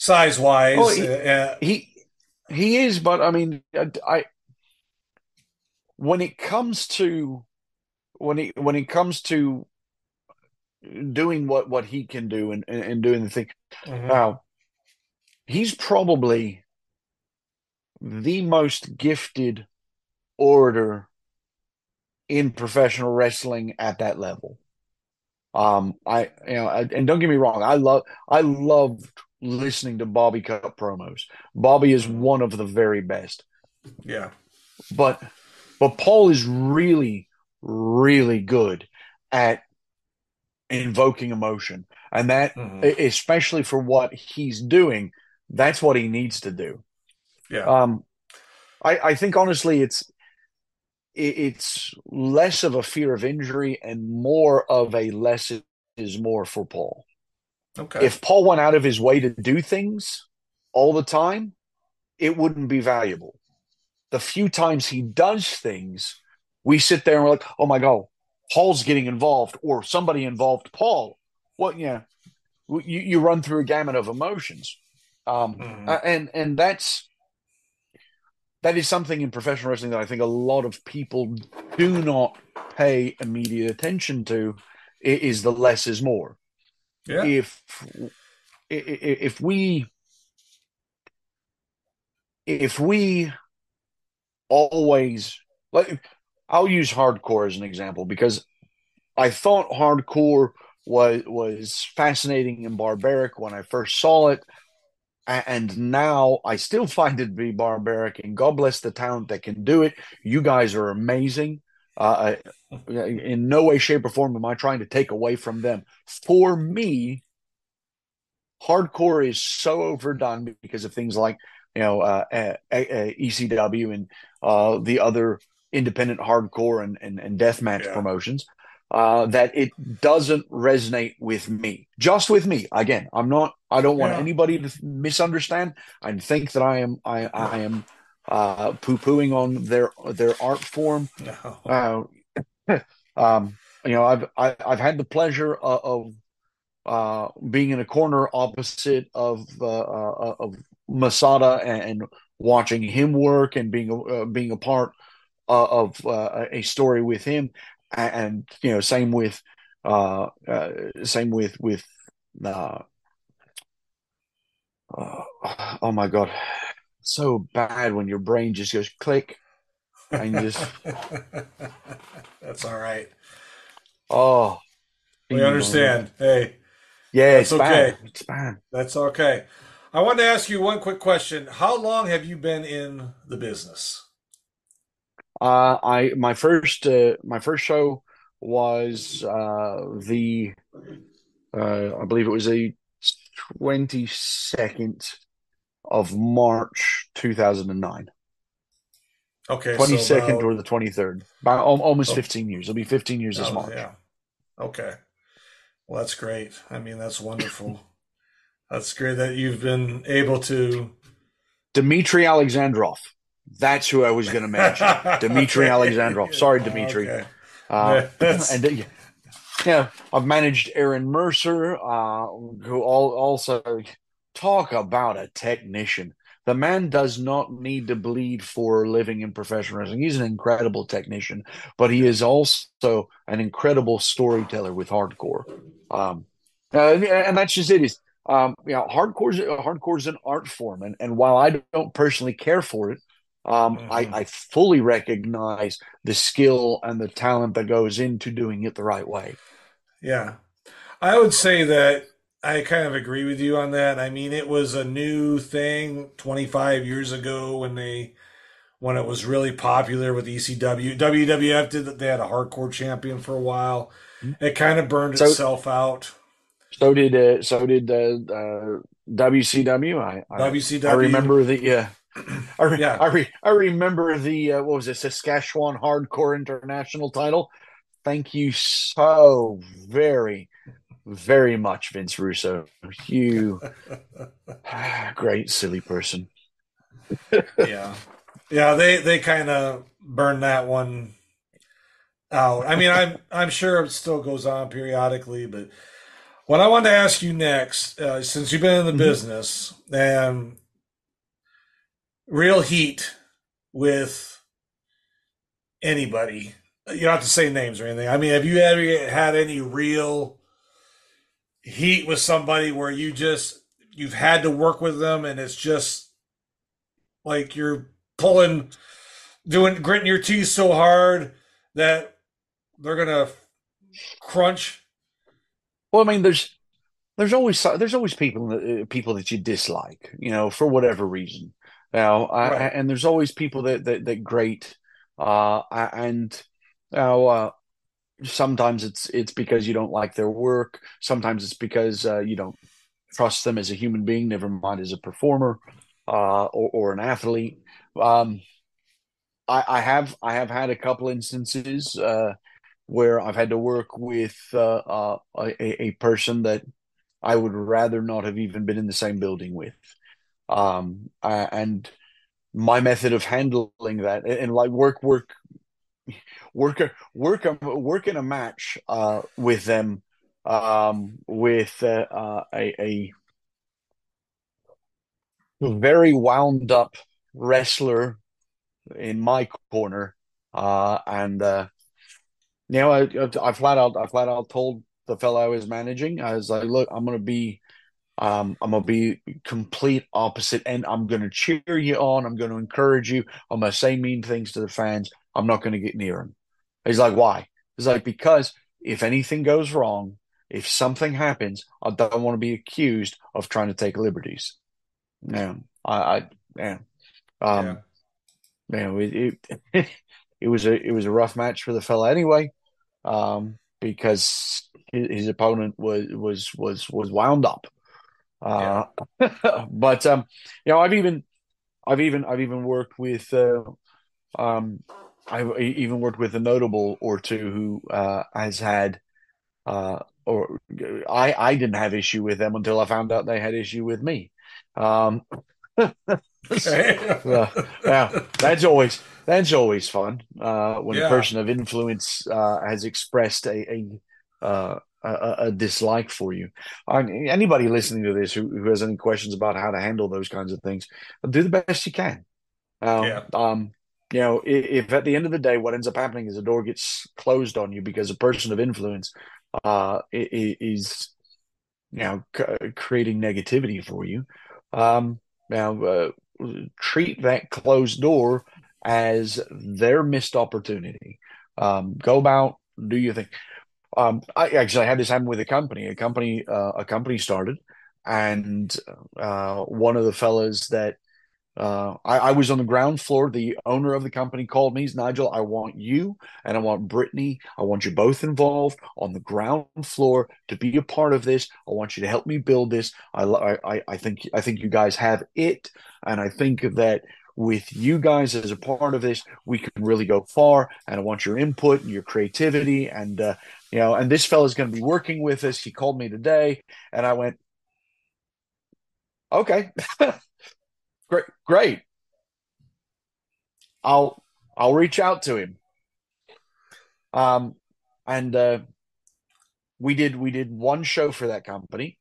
size wise. Oh, he, uh, he he is, but I mean, I, I when it comes to when it when it comes to doing what what he can do and and, and doing the thing, mm-hmm. uh, he's probably the most gifted orator in professional wrestling at that level. Um, I you know, I, and don't get me wrong, I love I loved listening to Bobby Cup promos. Bobby is one of the very best. Yeah, but but Paul is really really good at invoking emotion, and that mm-hmm. especially for what he's doing, that's what he needs to do. Yeah. Um, I I think honestly, it's it's less of a fear of injury and more of a less is more for Paul. Okay. If Paul went out of his way to do things all the time, it wouldn't be valuable. The few times he does things, we sit there and we're like, oh my God, Paul's getting involved, or somebody involved Paul. Well, yeah, you, you run through a gamut of emotions. Um, mm-hmm. and, and that's, That is something in professional wrestling that I think a lot of people do not pay immediate attention to. Is the less is more. Yeah. If if we if we always like, I'll use hardcore as an example because I thought hardcore was was fascinating and barbaric when I first saw it. And now I still find it to be barbaric, and God bless the talent that can do it. You guys are amazing. Uh, in no way, shape, or form am I trying to take away from them. For me, hardcore is so overdone because of things like, you know, uh, uh, uh, E C W and uh, the other independent hardcore and, and, and deathmatch yeah. promotions. Uh, that it doesn't resonate with me, just with me. Again, I'm not, I don't want yeah. anybody to misunderstand and think that I am, I, I am, uh, poo-pooing on their, their art form. No. Uh, um, you know, I've, I, I've had the pleasure of, of uh, being in a corner opposite of, uh, uh of Masada and, and watching him work and being, uh, being a part uh, of uh, a story with him. And, you know, same with, uh, uh, same with, with, uh, uh, oh my God, so bad when your brain just goes click and just. That's all right. Oh, we understand. Hey, yeah, that's it's okay. bad. It's bad. That's okay. I wanted to ask you one quick question. How long have you been in the business? Uh, I my first uh, my first show was uh, the uh, I believe it was the twenty-second of March two thousand nine. Okay, twenty-second so about, or the twenty-third. About almost oh, fifteen years. It'll be fifteen years this oh, March. Yeah. Okay. Well, that's great. I mean, that's wonderful. That's great that you've been able to. Dmitry Alexandrov. That's who I was going to mention. Dmitry okay. Alexandrov. Sorry, Dmitry. Okay. Uh, yeah, and uh, yeah, I've managed Aaron Mercer, uh, who all, also talk about a technician. The man does not need to bleed for a living in professional wrestling. He's an incredible technician, but he is also an incredible storyteller with hardcore. Um, uh, and that's just it. Is um, you know, hardcore is hardcore is an art form, and, and while I don't personally care for it, um, mm-hmm. I, I fully recognize the skill and the talent that goes into doing it the right way. Yeah, I would say that I kind of agree with you on that. I mean, it was a new thing twenty-five years ago when they when it was really popular with E C W. W W F did that. They had a hardcore champion for a while. It kind of burned so, itself out. So did uh, so did uh, uh, W C W. I, I W C W. I remember the yeah. I, re- yeah. I, re- I remember the uh, what was it, Saskatchewan Hardcore International title. Thank you so very, very much, Vince Russo. You great silly person. yeah, yeah. They they kind of burned that one out. I mean, I'm I'm sure it still goes on periodically, but What I wanted to ask you next, uh, since you've been in the Mhm. business and real heat with anybody, you don't have to say names or anything. I mean, have you ever had any real heat with somebody where you just you've had to work with them and it's just like you're pulling, doing gritting your teeth so hard that they're gonna crunch? Well, I mean, there's there's always there's always people that uh, people that you dislike, you know, for whatever reason. Now, I, Right. and there's always people that that, that grate, uh, and you know, uh, sometimes it's it's because you don't like their work. Sometimes it's because uh, you don't trust them as a human being, never mind as a performer uh, or, or an athlete. Um, I, I have I have had a couple instances uh, where I've had to work with uh, uh, a, a person that I would rather not have even been in the same building with. Um, uh, and my method of handling that and like work, work, work, work, work in a match uh, with them um, with uh, uh, a, a very wound up wrestler in my corner, uh, and uh, you know, I, I flat out, I flat out told the fellow I was managing, I was like, "Look, I'm gonna be, um, I'm gonna be complete opposite, and I'm gonna cheer you on. I'm gonna encourage you. I'm gonna say mean things to the fans. I'm not gonna get near him." He's like, "Why?" He's like, "Because if anything goes wrong, if something happens, I don't want to be accused of trying to take liberties." Yeah, I, I, yeah, um, man, it, it it was a it was a rough match for the fella anyway, um, because his, his opponent was was was was wound up. Uh, but um, you know, I've even I've even I've even worked with uh, um, I've even worked with a notable or two who uh, has had uh, or I I didn't have issue with them until I found out they had issue with me. Um, uh, yeah, that's always that's always fun uh, when Yeah. a person of influence uh, has expressed a a, uh, a a dislike for you. Uh, anybody listening to this who, who has any questions about how to handle those kinds of things, do the best you can. Um, Yeah. um, you know, if, if at the end of the day what ends up happening is the door gets closed on you because a person of influence uh, is, you know, c- creating negativity for you. Um, now, uh, treat that closed door as their missed opportunity. Um, go about, do your thing. Um, I actually had this happen with a company. A company, uh, a company started, and uh, one of the fellas that uh, I, I was on the ground floor. The owner of the company called me. He's Nigel. I want you and I want Brittany. I want you both involved on the ground floor to be a part of this. I want you to help me build this. I, I, I think I think you guys have it, and I think that with you guys as a part of this, we can really go far. And I want your input and your creativity, and uh, you know. And this fella's going to be working with us. He called me today, and I went, okay. Great, great. I'll I'll reach out to him. Um, and uh, we did we did one show for that company,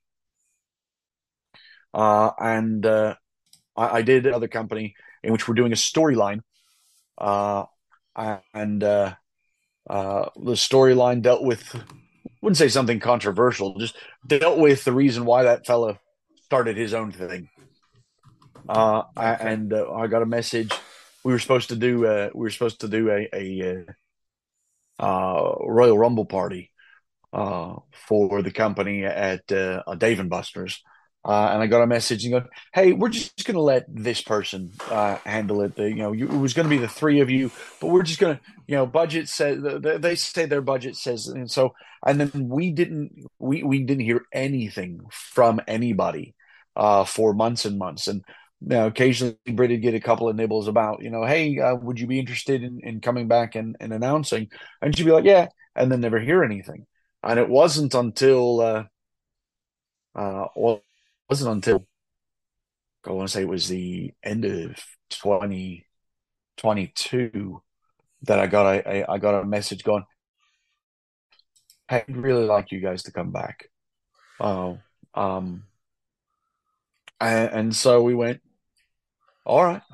uh, and uh, I, I did another company in which we're doing a storyline, uh, and uh, uh, the storyline dealt with, wouldn't say something controversial, just dealt with the reason why that fella started his own thing. Uh, Okay. and uh, I got a message. We were supposed to do uh, we were supposed to do a, a uh, Royal Rumble party uh, for the company at uh, a Dave and Buster's, uh, and I got a message and go, "Hey, we're just going to let this person uh, handle it. The, you know, you, it was going to be the three of you, but we're just going to, you know, budget says they say their budget says, and so and then we didn't we we didn't hear anything from anybody uh, for months and months and." Now, occasionally, Britt would get a couple of nibbles about, you know, hey, uh, would you be interested in, in coming back and, and announcing? And she'd be like, yeah, and then never hear anything. And it wasn't until, uh, uh, well, it wasn't until, I want to say it was the end of twenty twenty-two that I got a, a I got a message going, hey, I'd really like you guys to come back. Oh, um, and, and so we went, all right.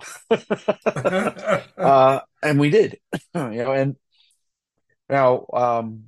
uh, and we did, you know, and now, um,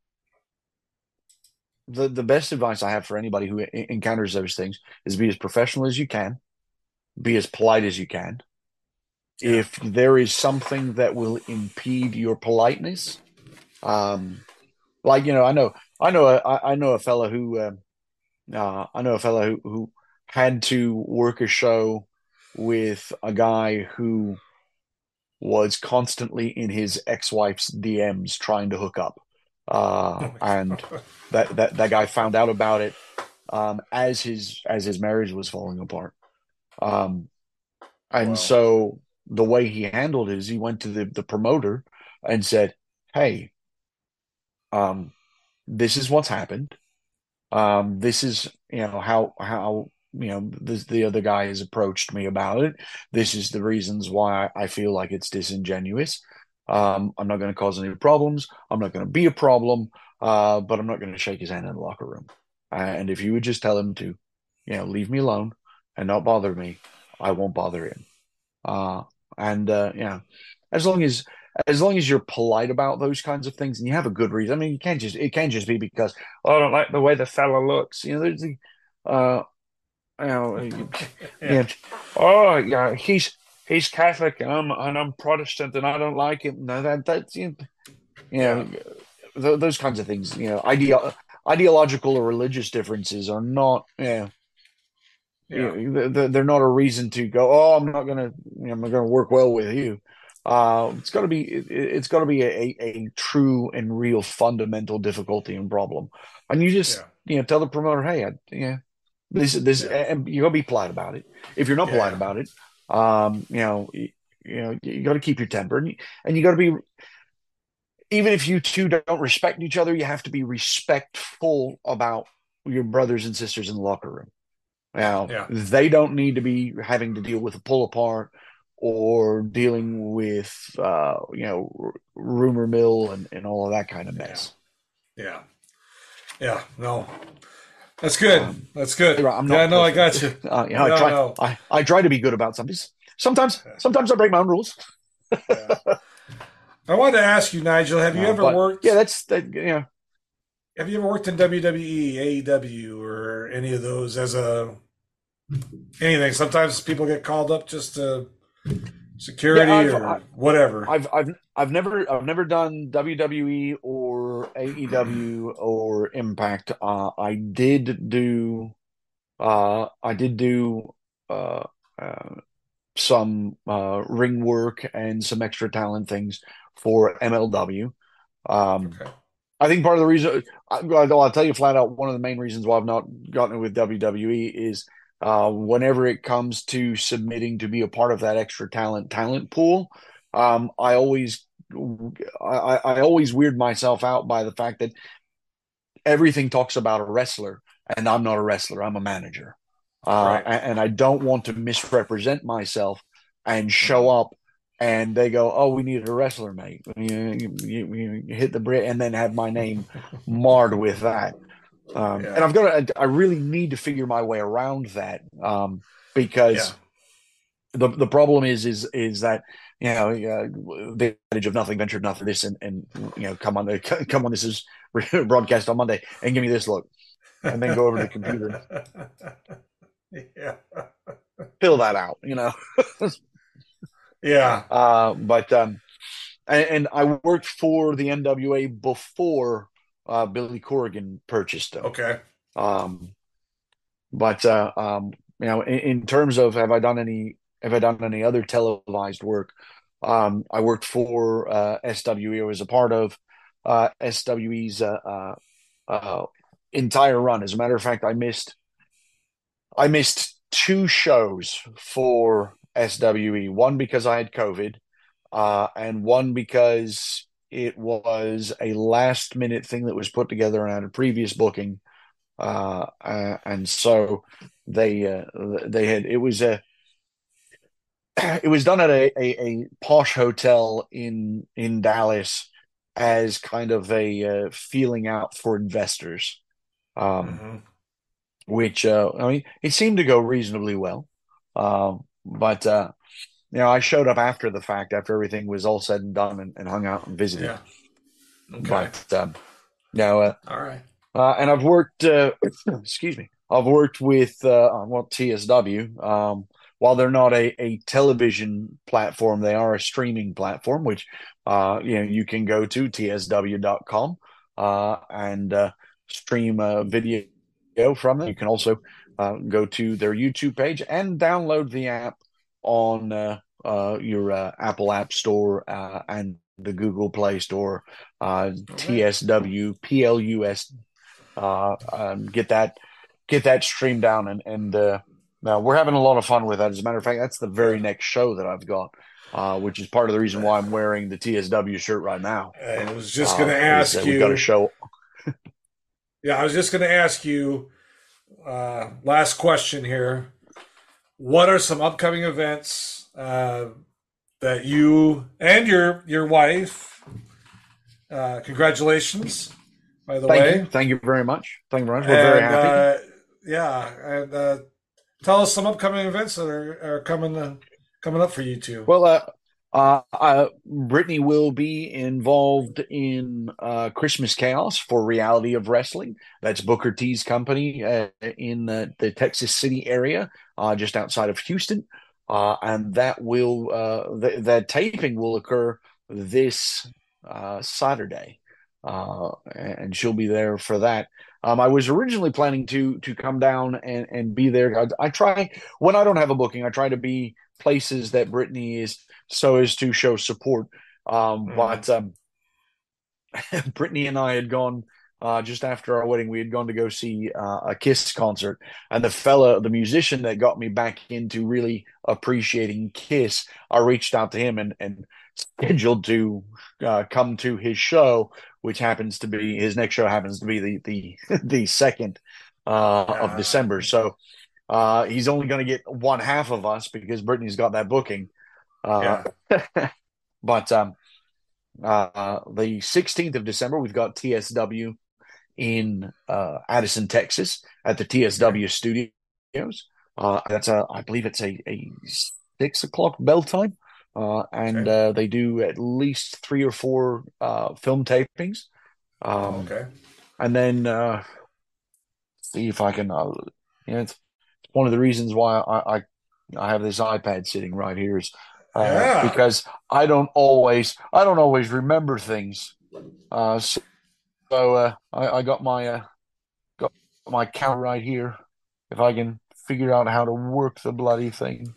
the, the best advice I have for anybody who e- encounters those things is be as professional as you can, be as polite as you can. Yeah. If there is something that will impede your politeness, um, like, you know, I know, I know, a, I I know a fella who, uh, uh, I know a fella who, who had to work a show with a guy who was constantly in his ex-wife's D Ms trying to hook up. Uh, and that, that, that guy found out about it, um, as his, as his marriage was falling apart. Um, and Wow. so the way he handled it is he went to the, the promoter and said, "Hey, um, this is what's happened. Um, this is, you know, how, how, you know, this, the other guy has approached me about it. This is the reasons why I, I feel like it's disingenuous. Um, I'm not going to cause any problems. I'm not going to be a problem, uh, but I'm not going to shake his hand in the locker room. Uh, and if you would just tell him to, you know, leave me alone and not bother me, I won't bother him." Uh, and, uh, you know, as long as, as long as you're polite about those kinds of things and you have a good reason. I mean, you can't just, it can't just be because, "Oh, I don't like the way the fella looks." You know, there's the, uh, you know, you, Yeah. you know, "Oh, yeah, he's, he's Catholic and I'm, and I'm Protestant and I don't like him." No, that, that's, you know, you know, th- those kinds of things, you know, ideo- ideological or religious differences are not, you know, Yeah. you know, they're, they're not a reason to go, "Oh, I'm not gonna, you know, I'm not gonna work well with you." Uh, it's got to be, it, it's got to be a, a true and real fundamental difficulty and problem, and you just, Yeah. you know, tell the promoter, "Hey, I, yeah, this, this," Yeah. and you got to be polite about it. If you're not Yeah. polite about it, um, you know, you, you know, you got to keep your temper, and you, and you got to be, even if you two don't respect each other, you have to be respectful about your brothers and sisters in the locker room. Now, Yeah. they don't need to be having to deal with a pull apart or dealing with, uh, you know, r- rumor mill and, and all of that kind of mess. Yeah. Yeah. No. That's good. Um, That's good. you're right, I'm Yeah, not no, I got perfect. you. Uh, you know, I No, try, no. I, I try to be good about something. Sometimes, sometimes I break my own rules. Yeah. I wanted to ask you, Nigel, have you Uh, ever but worked? yeah, that's that. You know, Have you ever worked in W W E, A E W, or any of those as a anything? Sometimes people get called up just to security yeah, I've, or I, whatever. I've, I've, I've never, I've never done W W E or A E W or Impact. Uh, I did do, uh, I did do, uh, uh, some uh, ring work and some extra talent things for M L W. Um, Okay. I think part of the reason, I- I'll I'll tell you flat out, one of the main reasons why I've not gotten it with W W E is uh, whenever it comes to submitting to be a part of that extra talent talent pool, um, I always, I, I always weird myself out by the fact that everything talks about a wrestler, and I'm not a wrestler. I'm a manager. Uh, Right. and, and I don't want to misrepresent myself and show up and they go, "Oh, we needed a wrestler, mate." You, you, you, you hit the Brit and then have my name marred with that. Um, Yeah. and I've got to, I really need to figure my way around that um, because Yeah. the the problem is is is that you know uh, the adage of nothing ventured, nothing this, and and you know come on, come on, this is broadcast on Monday, and give me this look, and then go over to the computer, Yeah. fill that out, you know. Yeah. Uh, but um, and, and I worked for the N W A before uh, Billy Corrigan purchased them. Okay. Um, but uh, um, you know, in, in terms of have I done any have I done any other televised work? Um, I worked for uh, S W E. I was a part of uh, S W E's uh, uh, uh, entire run. As a matter of fact, I missed I missed two shows for S W E. One because I had COVID, uh, and one because it was a last minute thing that was put together and I had a previous booking. Uh, uh, and so they uh, they had it was a it was done at a, a, a posh hotel in in Dallas as kind of a uh, feeling out for investors. Um, Mhm. which uh, I mean, it seemed to go reasonably well. Uh, but uh, you know, I showed up after the fact, after everything was all said and done, and, and hung out and visited. Yeah. Okay. But um, no, uh, all right. Uh, and I've worked, uh, excuse me, I've worked with uh, well T S W. Um, while they're not a, a television platform, they are a streaming platform, which uh, you know you can go to T S W dot com uh, and uh, stream a video from them. You can also uh, go to their YouTube page and download the app on uh, uh, your uh, Apple App Store uh, and the Google Play Store. Uh, T S W P L U S. Uh, um, get that, get that streamed down, and and uh, now we're having a lot of fun with that. As a matter of fact, that's the very next show that I've got, uh, which is part of the reason why I'm wearing the T S W shirt right now. I was just uh, going to ask you. We've got a show. Yeah, I was just going to ask you. Uh, last question here: what are some upcoming events uh, that you and your your wife? Uh, congratulations. By the Thank way, you. Thank you very much. Thank you very much. We're and, very happy. Uh, yeah, and uh, tell us some upcoming events that are, are coming uh, coming up for you two. Well, uh, uh, uh, Brittany will be involved in uh, Christmas Chaos for Reality of Wrestling. That's Booker T's company uh, in the, the Texas City area, uh, just outside of Houston, uh, and that will uh, the, the taping will occur this uh, Saturday. Uh, and she'll be there for that. Um, I was originally planning to to come down and, and be there. I, I try, when I don't have a booking, I try to be places that Brittany is so as to show support. Um, mm. But um, Brittany and I had gone, uh, just after our wedding, we had gone to go see uh, a Kiss concert. And the fella, the musician that got me back into really appreciating Kiss, I reached out to him and, and scheduled to uh, come to his show, which happens to be his next show happens to be the the the second uh, of December. So uh, he's only going to get one half of us because Brittany's got that booking. Uh, yeah. But um, uh, the sixteenth of December, we've got T S W in uh, Addison, Texas, at the T S W Studios. Uh, that's a, I believe it's a, a six o'clock bell time. Uh, and okay. uh, they do at least three or four uh, film tapings. Um, oh, okay. And then uh, see if I can. Uh, you know, it's one of the reasons why I, I I have this iPad sitting right here is uh, yeah. because I don't always I don't always remember things. Uh, so so uh, I, I got my uh, got my count right here. If I can figure out how to work the bloody thing.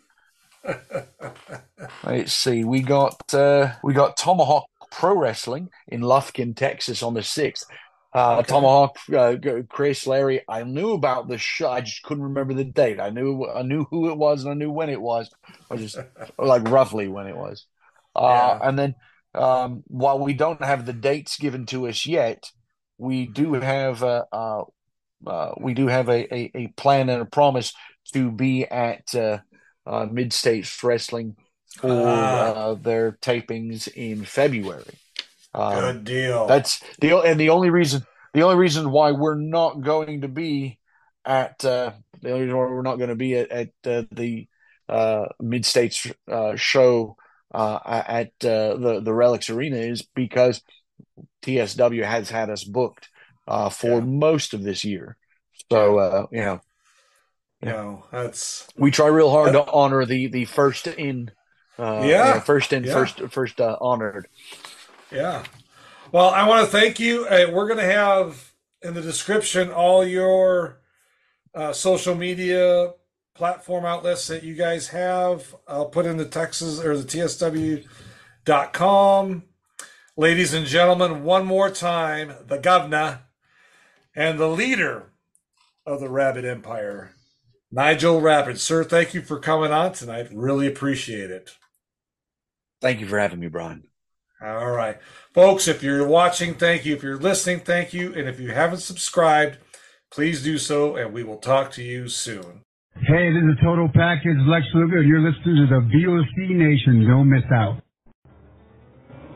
Let's see. We got uh, we got Tomahawk Pro Wrestling in Lufkin, Texas, on the sixth. Uh, okay. Tomahawk, uh, Chris, Larry. I knew about the show. I just couldn't remember the date. I knew I knew who it was and I knew when it was. I just like roughly when it was. Uh, yeah. And then um, while we don't have the dates given to us yet, we do have uh, uh, uh, we do have a, a, a plan and a promise to be at. Uh, Uh, Mid-States Wrestling for uh, their tapings in February. Um, Good deal. That's the and the only reason the only reason why we're not going to be at uh, the only reason why we're not going to be at, at uh, the uh, Mid-States uh, show uh, at uh, the the Relics Arena is because T S W has had us booked uh, for yeah. most of this year. So uh, you know. You know, that's we try real hard that, to honor the the first in, uh, yeah, yeah first in, yeah. first first uh, honored. Yeah. Well, I want to thank you. Uh, we're going to have in the description all your uh, social media platform outlets that you guys have. I'll put in the Texas or the T S W dot com. Ladies and gentlemen, one more time, the governor and the leader of the Rabbit Empire, Nigel Rabbit. Sir, thank you for coming on tonight. Really appreciate it. Thank you for having me, Brian. All right. Folks, if you're watching, thank you. If you're listening, thank you. And if you haven't subscribed, please do so, and we will talk to you soon. Hey, this is Total Package, Lex Luger. You're listening to the V O C Nation. Don't miss out.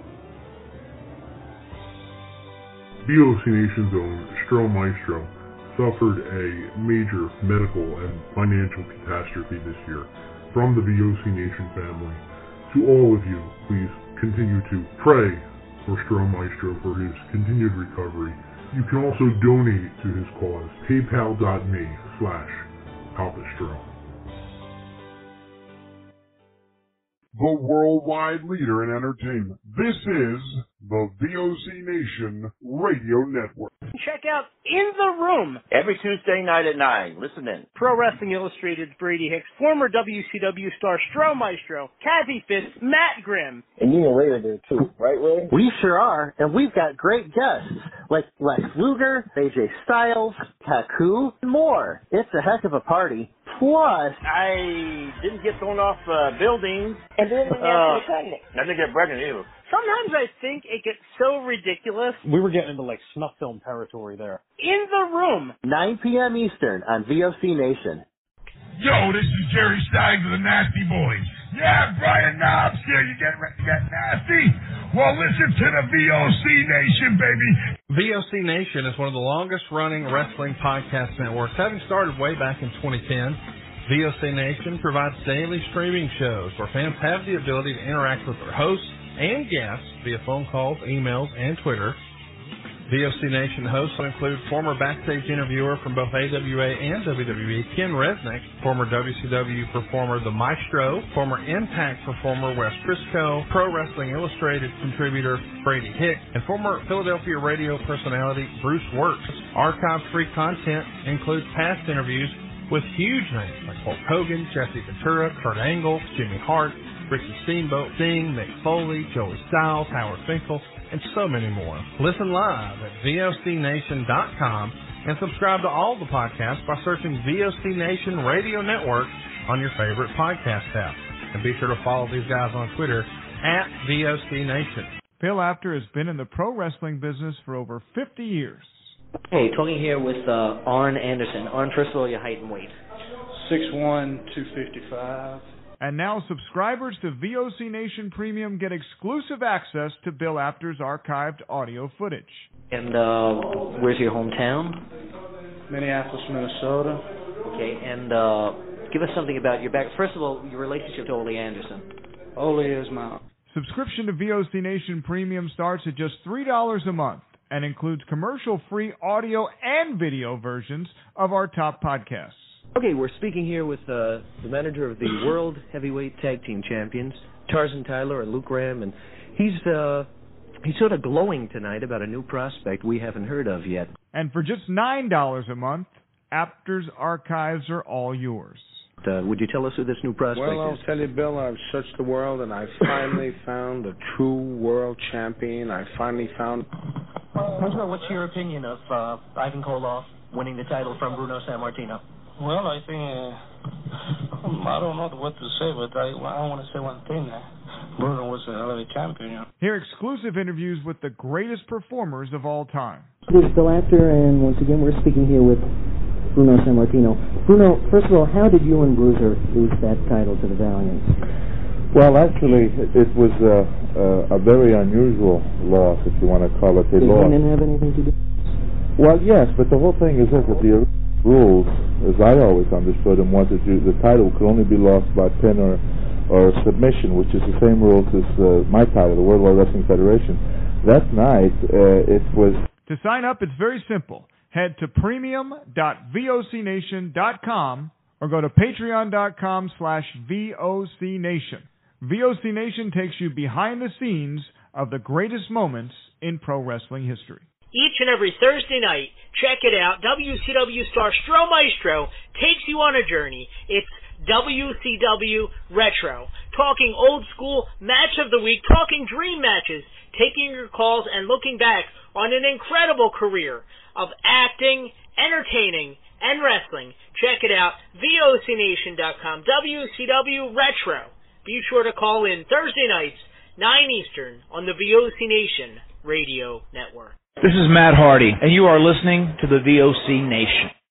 V O C Nation's own Stro Maestro suffered a major medical and financial catastrophe this year. From the V O C Nation family, to all of you, please continue to pray for Stro Maestro for his continued recovery. You can also donate to his cause, paypal.me slash Palpastro. The worldwide leader in entertainment. This is the V O C Nation Radio Network. Check out In the Room every Tuesday night at nine. Listen in. Pro Wrestling Illustrated's Brady Hicks, former W C W star Stro Maestro, Kathy Fitz, Matt Grimm. And you and Ray are there too, right, Ray? We sure are, and we've got great guests like Lex Luger, A J Styles, Taku, and more. It's a heck of a party. Plus, I didn't get thrown off uh, buildings. And didn't get uh, pregnant. I didn't get pregnant either. Sometimes I think it gets so ridiculous. We were getting into like snuff film territory there. In the Room. nine p.m. Eastern on V O C Nation. Yo, this is Jerry Steigers of the Nasty Boys. Yeah, Brian Knobs here. You getting ready to get nasty? Well, listen to the V O C Nation, baby. V O C Nation is one of the longest-running wrestling podcast networks, having started way back in twenty ten. V O C Nation provides daily streaming shows where fans have the ability to interact with their hosts and guests via phone calls, emails, and Twitter. V O C Nation hosts will include former backstage interviewer from both A W A and W W E, Ken Resnick, former W C W performer The Maestro, former Impact performer Wes Briscoe, Pro Wrestling Illustrated contributor Brady Hicks, and former Philadelphia radio personality Bruce Works. Archive-free content includes past interviews with huge names like Hulk Hogan, Jesse Ventura, Kurt Angle, Jimmy Hart, Ricky Steamboat, Sting, Mick Foley, Joey Styles, Howard Finkel, and so many more. Listen live at V O C Nation dot com and subscribe to all the podcasts by searching V O C Nation Radio Network on your favorite podcast app. And be sure to follow these guys on Twitter at V O C Nation. Bill Apter has been in the pro wrestling business for over fifty years. Hey, talking here with uh, Arn Anderson. Arn, first of all, your height and weight. six one, two fifty-five. And now subscribers to V O C Nation Premium get exclusive access to Bill Apter's archived audio footage. And uh, where's your hometown? Minneapolis, Minnesota. Okay, and uh, give us something about your back. First of all, your relationship to Ole Anderson. Ole is my... Subscription to V O C Nation Premium starts at just three dollars a month and includes commercial-free audio and video versions of our top podcasts. Okay, we're speaking here with uh, the manager of the World Heavyweight Tag Team Champions, Tarzan Tyler and Luke Graham, and he's uh, he's sort of glowing tonight about a new prospect we haven't heard of yet. And for just nine dollars a month, Apter's archives are all yours. Uh, would you tell us who this new prospect well, I'll is? tell you, Bill, I've searched the world, and I finally found the true world champion. I finally found... First of all, what's your opinion of uh, Ivan Koloff winning the title from Bruno Sammartino? Well, I think, uh, I don't know what to say, but I, I want to say one thing. Uh, Bruno was a hell of a champion. You know? Hear exclusive interviews with the greatest performers of all time. This is Bill Apter, and once again, we're speaking here with Bruno Sammartino. Bruno, first of all, how did you and Bruiser lose that title to the Valiants? Well, actually, it was a, a, a very unusual loss, if you want to call it a Did loss. Did Heenan have anything to do? Well, yes, but the whole thing is this, that the rules, as I always understood them, was that you, the title could only be lost by pin or, or submission, which is the same rules as uh, my title, the World Wide Wrestling Federation. That night, uh, it was... To sign up, it's very simple. Head to premium dot V O C nation dot com or go to patreon.com slash VOCNation. V O C Nation takes you behind the scenes of the greatest moments in pro wrestling history. Each and every Thursday night, check it out. W C W star Stro Maestro takes you on a journey. It's W C W Retro. Talking old school match of the week, talking dream matches, taking your calls and looking back on an incredible career of acting, entertaining, and wrestling. Check it out, V O C nation dot com, W C W Retro. Be sure to call in Thursday nights, nine Eastern, on the V O C Nation Radio Network. This is Matt Hardy, and you are listening to the V O C Nation.